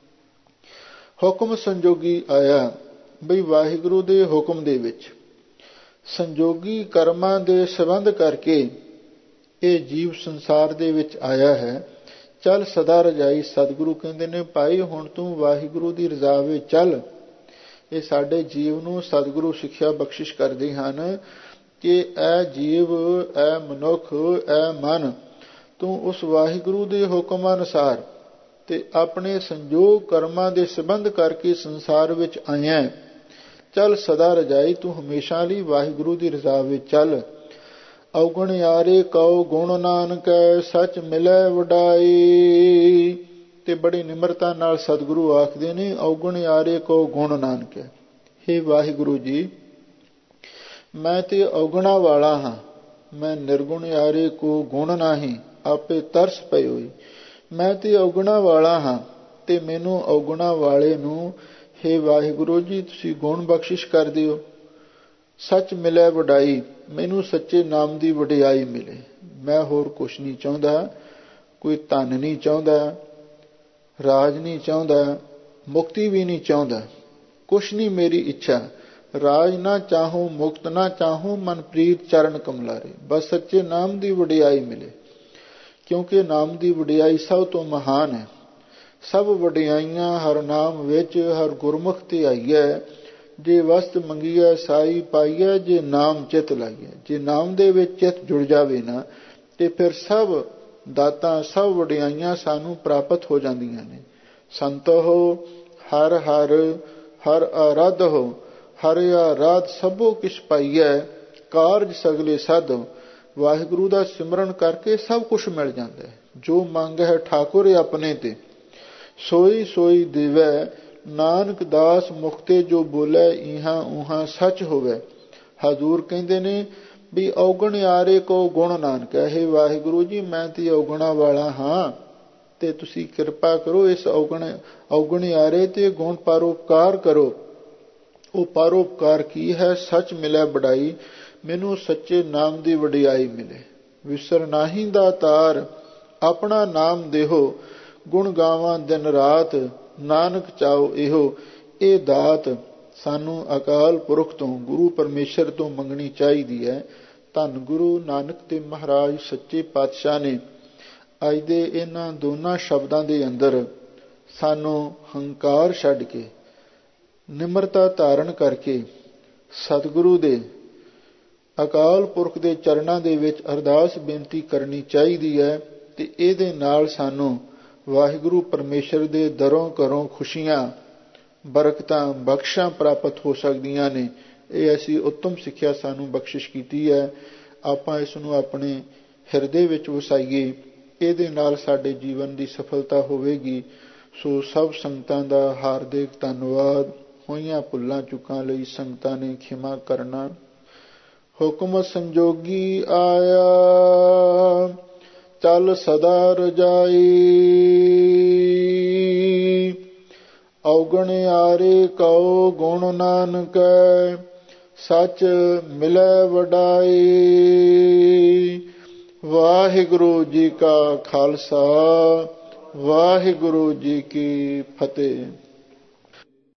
ਹੁਕਮ ਸੰਜੋਗੀ ਆਇਆ, ਬਈ ਵਾਹਿਗੁਰੂ ਦੇ ਹੁਕਮ ਦੇ ਵਿੱਚ ਸੰਜੋਗੀ ਕਰਮਾਂ ਦੇ ਸੰਬੰਧ ਕਰਕੇ ਇਹ ਜੀਵ ਸੰਸਾਰ ਦੇ ਵਿੱਚ ਆਇਆ ਹੈ। ਚੱਲ ਸਦਾ ਰਜਾਈ। ਸਤਿਗੁਰੂ ਕਹਿੰਦੇ ਨੇ ਭਾਈ ਹੁਣ ਤੂੰ ਵਾਹਿਗੁਰੂ ਦੀ ਰਜ਼ਾ ਵਿੱਚ ਚੱਲ। ਇਹ ਸਾਡੇ ਜੀਵ ਨੂੰ ਸਤਿਗੁਰੂ ਸਿੱਖਿਆ ਬਖਸ਼ਿਸ਼ ਕਰਦੇ ਹਨ ਕਿ ਇਹ ਜੀਵ, ਇਹ ਮਨੁੱਖ, ਇਹ ਮਨ, ਤੂੰ ਉਸ ਵਾਹਿਗੁਰੂ ਦੇ ਹੁਕਮ ਅਨੁਸਾਰ ਤੇ ਆਪਣੇ ਸੰਜੋਗ ਕਰਮਾਂ ਦੇ ਸੰਬੰਧ ਕਰਕੇ ਸੰਸਾਰ ਵਿੱਚ ਆਇਆ। ਚੱਲ ਸਦਾ ਰਜਾਈ, ਤੂੰ ਹਮੇਸ਼ਾ ਲਈ ਵਾਹਿਗੁਰੂ ਦੀ ਰਜ਼ਾ ਵਿੱਚ ਚੱਲ। ਔਗਣ ਯਾਰੇ ਕਉ ਗੁਣ ਨਾਨਕੈ, ਸੱਚ ਮਿਲੈ ਵਡਾਈ। ਤੇ ਬੜੀ ਨਿਮਰਤਾ ਨਾਲ ਸਤਿਗੁਰੂ ਆਖਦੇ ਨੇ, ਔਗਣ ਯਾਰੇ ਕਉ ਗੁਣ ਨਾਨਕੈ। ਹੇ ਵਾਹਿਗੁਰੂ ਜੀ, ਮੈਂ ਤੇ ਔਗਣਾ ਵਾਲਾ ਹਾਂ, ਮੈਂ ਨਿਰਗੁਣ ਯਾਰੇ ਕੋ ਗੁਣ ਨਾਹੀ, ਆਪੇ ਤਰਸ ਪਈ ਹੋਈ। ਮੈਂ ਤੇ ਔਗਣਾ ਵਾਲਾ ਹਾਂ ਤੇ ਮੈਨੂੰ ਔਗਣਾ ਵਾਲੇ ਨੂੰ ਹੇ ਵਾਹਿਗੁਰੂ ਜੀ ਤੁਸੀਂ ਗੁਣ ਬਖਸ਼ਿਸ਼ ਕਰ ਦਿਓ। ਸੱਚ ਮਿਲੇ ਵਡਾਈ, ਮੈਨੂੰ ਸੱਚੇ ਨਾਮ ਦੀ ਵਡਿਆਈ ਮਿਲੇ। ਮੈਂ ਹੋਰ ਕੁਛ ਨਹੀਂ ਚਾਹੁੰਦਾ, ਕੋਈ ਧਨ ਨਹੀਂ ਚਾਹੁੰਦਾ, ਰਾਜ ਨਹੀਂ ਚਾਹੁੰਦਾ, ਮੁਕਤੀ ਵੀ ਨਹੀਂ ਚਾਹੁੰਦਾ, ਕੁਛ ਨਹੀਂ ਮੇਰੀ ਇੱਛਾ। ਰਾਜ ਨਾ ਚਾਹੂੰ, ਮੁਕਤ ਨਾ ਚਾਹੂੰ, ਮਨ ਪ੍ਰੀਤ ਚਰਨ ਕਮਲਾਰੇ। ਬਸ ਸੱਚੇ ਨਾਮ ਦੀ ਵਡਿਆਈ ਮਿਲੇ, ਕਿਉਂਕਿ ਨਾਮ ਦੀ ਵਡਿਆਈ ਸਭ ਤੋਂ ਮਹਾਨ ਹੈ। ਸਭ ਵਡਿਆਈਆਂ ਹਰ ਨਾਮ ਵਿੱਚ, ਹਰ ਗੁਰਮੁਖ ਤੇ ਆਈਐ। ਜੇ ਵਸਤ ਮੰਗੀਐ ਸਾਈ ਪਾਈਐ, ਜੇ ਨਾਮ ਚਿਤ ਲਾਈਐ। ਜੇ ਨਾਮ ਦੇ ਵਿੱਚ ਚਿਤ ਜੁੜ ਜਾਵੇ ਨਾ ਤੇ ਫਿਰ ਸਭ ਦਾਤਾਂ, ਸਭ ਵਡਿਆਈਆਂ ਸਾਨੂੰ ਪ੍ਰਾਪਤ ਹੋ ਜਾਂਦੀਆਂ ਨੇ। ਸੰਤ ਹੋ ਹਰ ਹਰ, ਹਰ ਆਰਾਧ ਹੋ, ਹਰ ਆਰਾਧ ਸਭੋ ਕਿਛ ਪਾਈਐ, ਕਾਰਜ ਸਗਲੇ ਸਾਧੋ। ਵਾਹਿਗੁਰੂ ਦਾ ਸਿਮਰਨ ਕਰਕੇ ਸਭ ਕੁਛ ਮਿਲ ਜਾਂਦਾ ਹੈ। ਜੋ ਮੰਗ ਹੈ ਠਾਕੁਰ ਆਪਣੇ ਤੇ, ਸੋਈ ਸੋਈ ਦੇਵੈ। ਨਾਨਕ ਦਾਸ ਮੁਖਤੇ ਜੋ ਬੋਲੇ, ਇਹਾਂ ਉਹਾਂ ਸੱਚ ਹੋਵੇ। ਹਜ਼ੂਰ ਕਹਿੰਦੇ ਨੇ ਵੀ ਔਗਣ ਯਾਰੇ ਕੋ ਗੁਣ ਨਾਨਕ। ਹੈ ਵਾਹਿਗੁਰੂ ਜੀ, ਮੈਂ ਤੇ ਔਗਣਾ ਵਾਲਾ ਹਾਂ ਤੇ ਤੁਸੀਂ ਕਿਰਪਾ ਕਰੋ, ਇਸ ਔਗਣ ਔਗਣ ਯਾਰੇ ਤੇ ਗੁਣ ਪਰਉਪਕਾਰ ਕਰੋ। ਉਹ ਪਰਉਪਕਾਰ ਕੀ ਹੈ? ਸੱਚ ਮਿਲੇ ਵਡਾਈ, ਮੈਨੂੰ ਸੱਚੇ ਨਾਮ ਦੀ ਵਡਿਆਈ ਮਿਲੇ। ਵਿਸਰ ਨਾਹੀਂ ਦਾਤਾਰ, ਆਪਣਾ ਨਾਮ ਦੇਹੋ, ਗੁਣ ਗਾਵਾਂ ਦਿਨ ਰਾਤ, ਨਾਨਕ ਚਾਓ ਇਹੋ। ਇਹ ਦਾਤ ਸਾਨੂੰ ਅਕਾਲ ਪੁਰਖ ਤੋਂ, ਗੁਰੂ ਪਰਮੇਸ਼ਰ ਤੋਂ ਮੰਗਣੀ ਚਾਹੀਦੀ ਹੈ। ਧੰਨ ਗੁਰੂ ਨਾਨਕ ਦੇਵ ਮਹਾਰਾਜ ਸੱਚੇ ਪਾਤਸ਼ਾਹ ਨੇ ਅੱਜ ਦੇ ਇਹਨਾਂ ਦੋਨਾਂ ਸ਼ਬਦਾਂ ਦੇ ਅੰਦਰ ਸਾਨੂੰ ਹੰਕਾਰ ਛੱਡ ਕੇ, ਨਿਮਰਤਾ ਧਾਰਨ ਕਰਕੇ ਸਤਿਗੁਰੂ ਦੇ, ਅਕਾਲ ਪੁਰਖ ਦੇ ਚਰਨਾਂ ਦੇ ਵਿੱਚ ਅਰਦਾਸ ਬੇਨਤੀ ਕਰਨੀ ਚਾਹੀਦੀ ਹੈ। ਤੇ ਇਹਦੇ ਨਾਲ ਸਾਨੂੰ ਵਾਹਿਗੁਰੂ ਪਰਮੇਸ਼ਰ ਦੇ ਦਰੋਂ ਘਰੋਂ ਖੁਸ਼ੀਆਂ, ਬਰਕਤਾਂ ਬਖਸ਼ਾਂ ਪ੍ਰਾਪਤ ਹੋ ਸਕਦੀਆਂ ਨੇ। ਇਹ ਅਸੀਂ ਉੱਤਮ ਸਿੱਖਿਆ ਸਾਨੂੰ ਬਖਸ਼ਿਸ਼ ਕੀਤੀ ਹੈ। ਆਪਾਂ ਇਸ ਨੂੰ ਆਪਣੇ ਹਿਰਦੇ ਵਿੱਚ ਵਸਾਈਏ, ਇਹਦੇ ਨਾਲ ਸਾਡੇ ਜੀਵਨ ਦੀ ਸਫਲਤਾ ਹੋਵੇਗੀ। ਸੋ ਸਭ ਸੰਗਤਾਂ ਦਾ ਹਾਰਦਿਕ ਧੰਨਵਾਦ। ਹੋਈਆਂ ਭੁੱਲਾਂ ਚੁੱਕਾਂ ਲਈ ਸੰਗਤਾਂ ਨੇ ਖਿਮਾ ਕਰਨਾ। ਹੁਕਮ ਸੰਜੋਗੀ ਆਇਆ ਚੱਲ ਸਦਾ ਰਜਾਈ, ਔਗਣ ਆਰੇ ਕਉ ਗੁਣ ਨਾਨਕੈ, ਸੱਚ ਮਿਲੈ ਵਡਾਈ। ਵਾਹਿਗੁਰੂ ਜੀ ਕਾ ਖਾਲਸਾ, ਵਾਹਿਗੁਰੂ ਜੀ ਕੀ ਫਤਿਹ।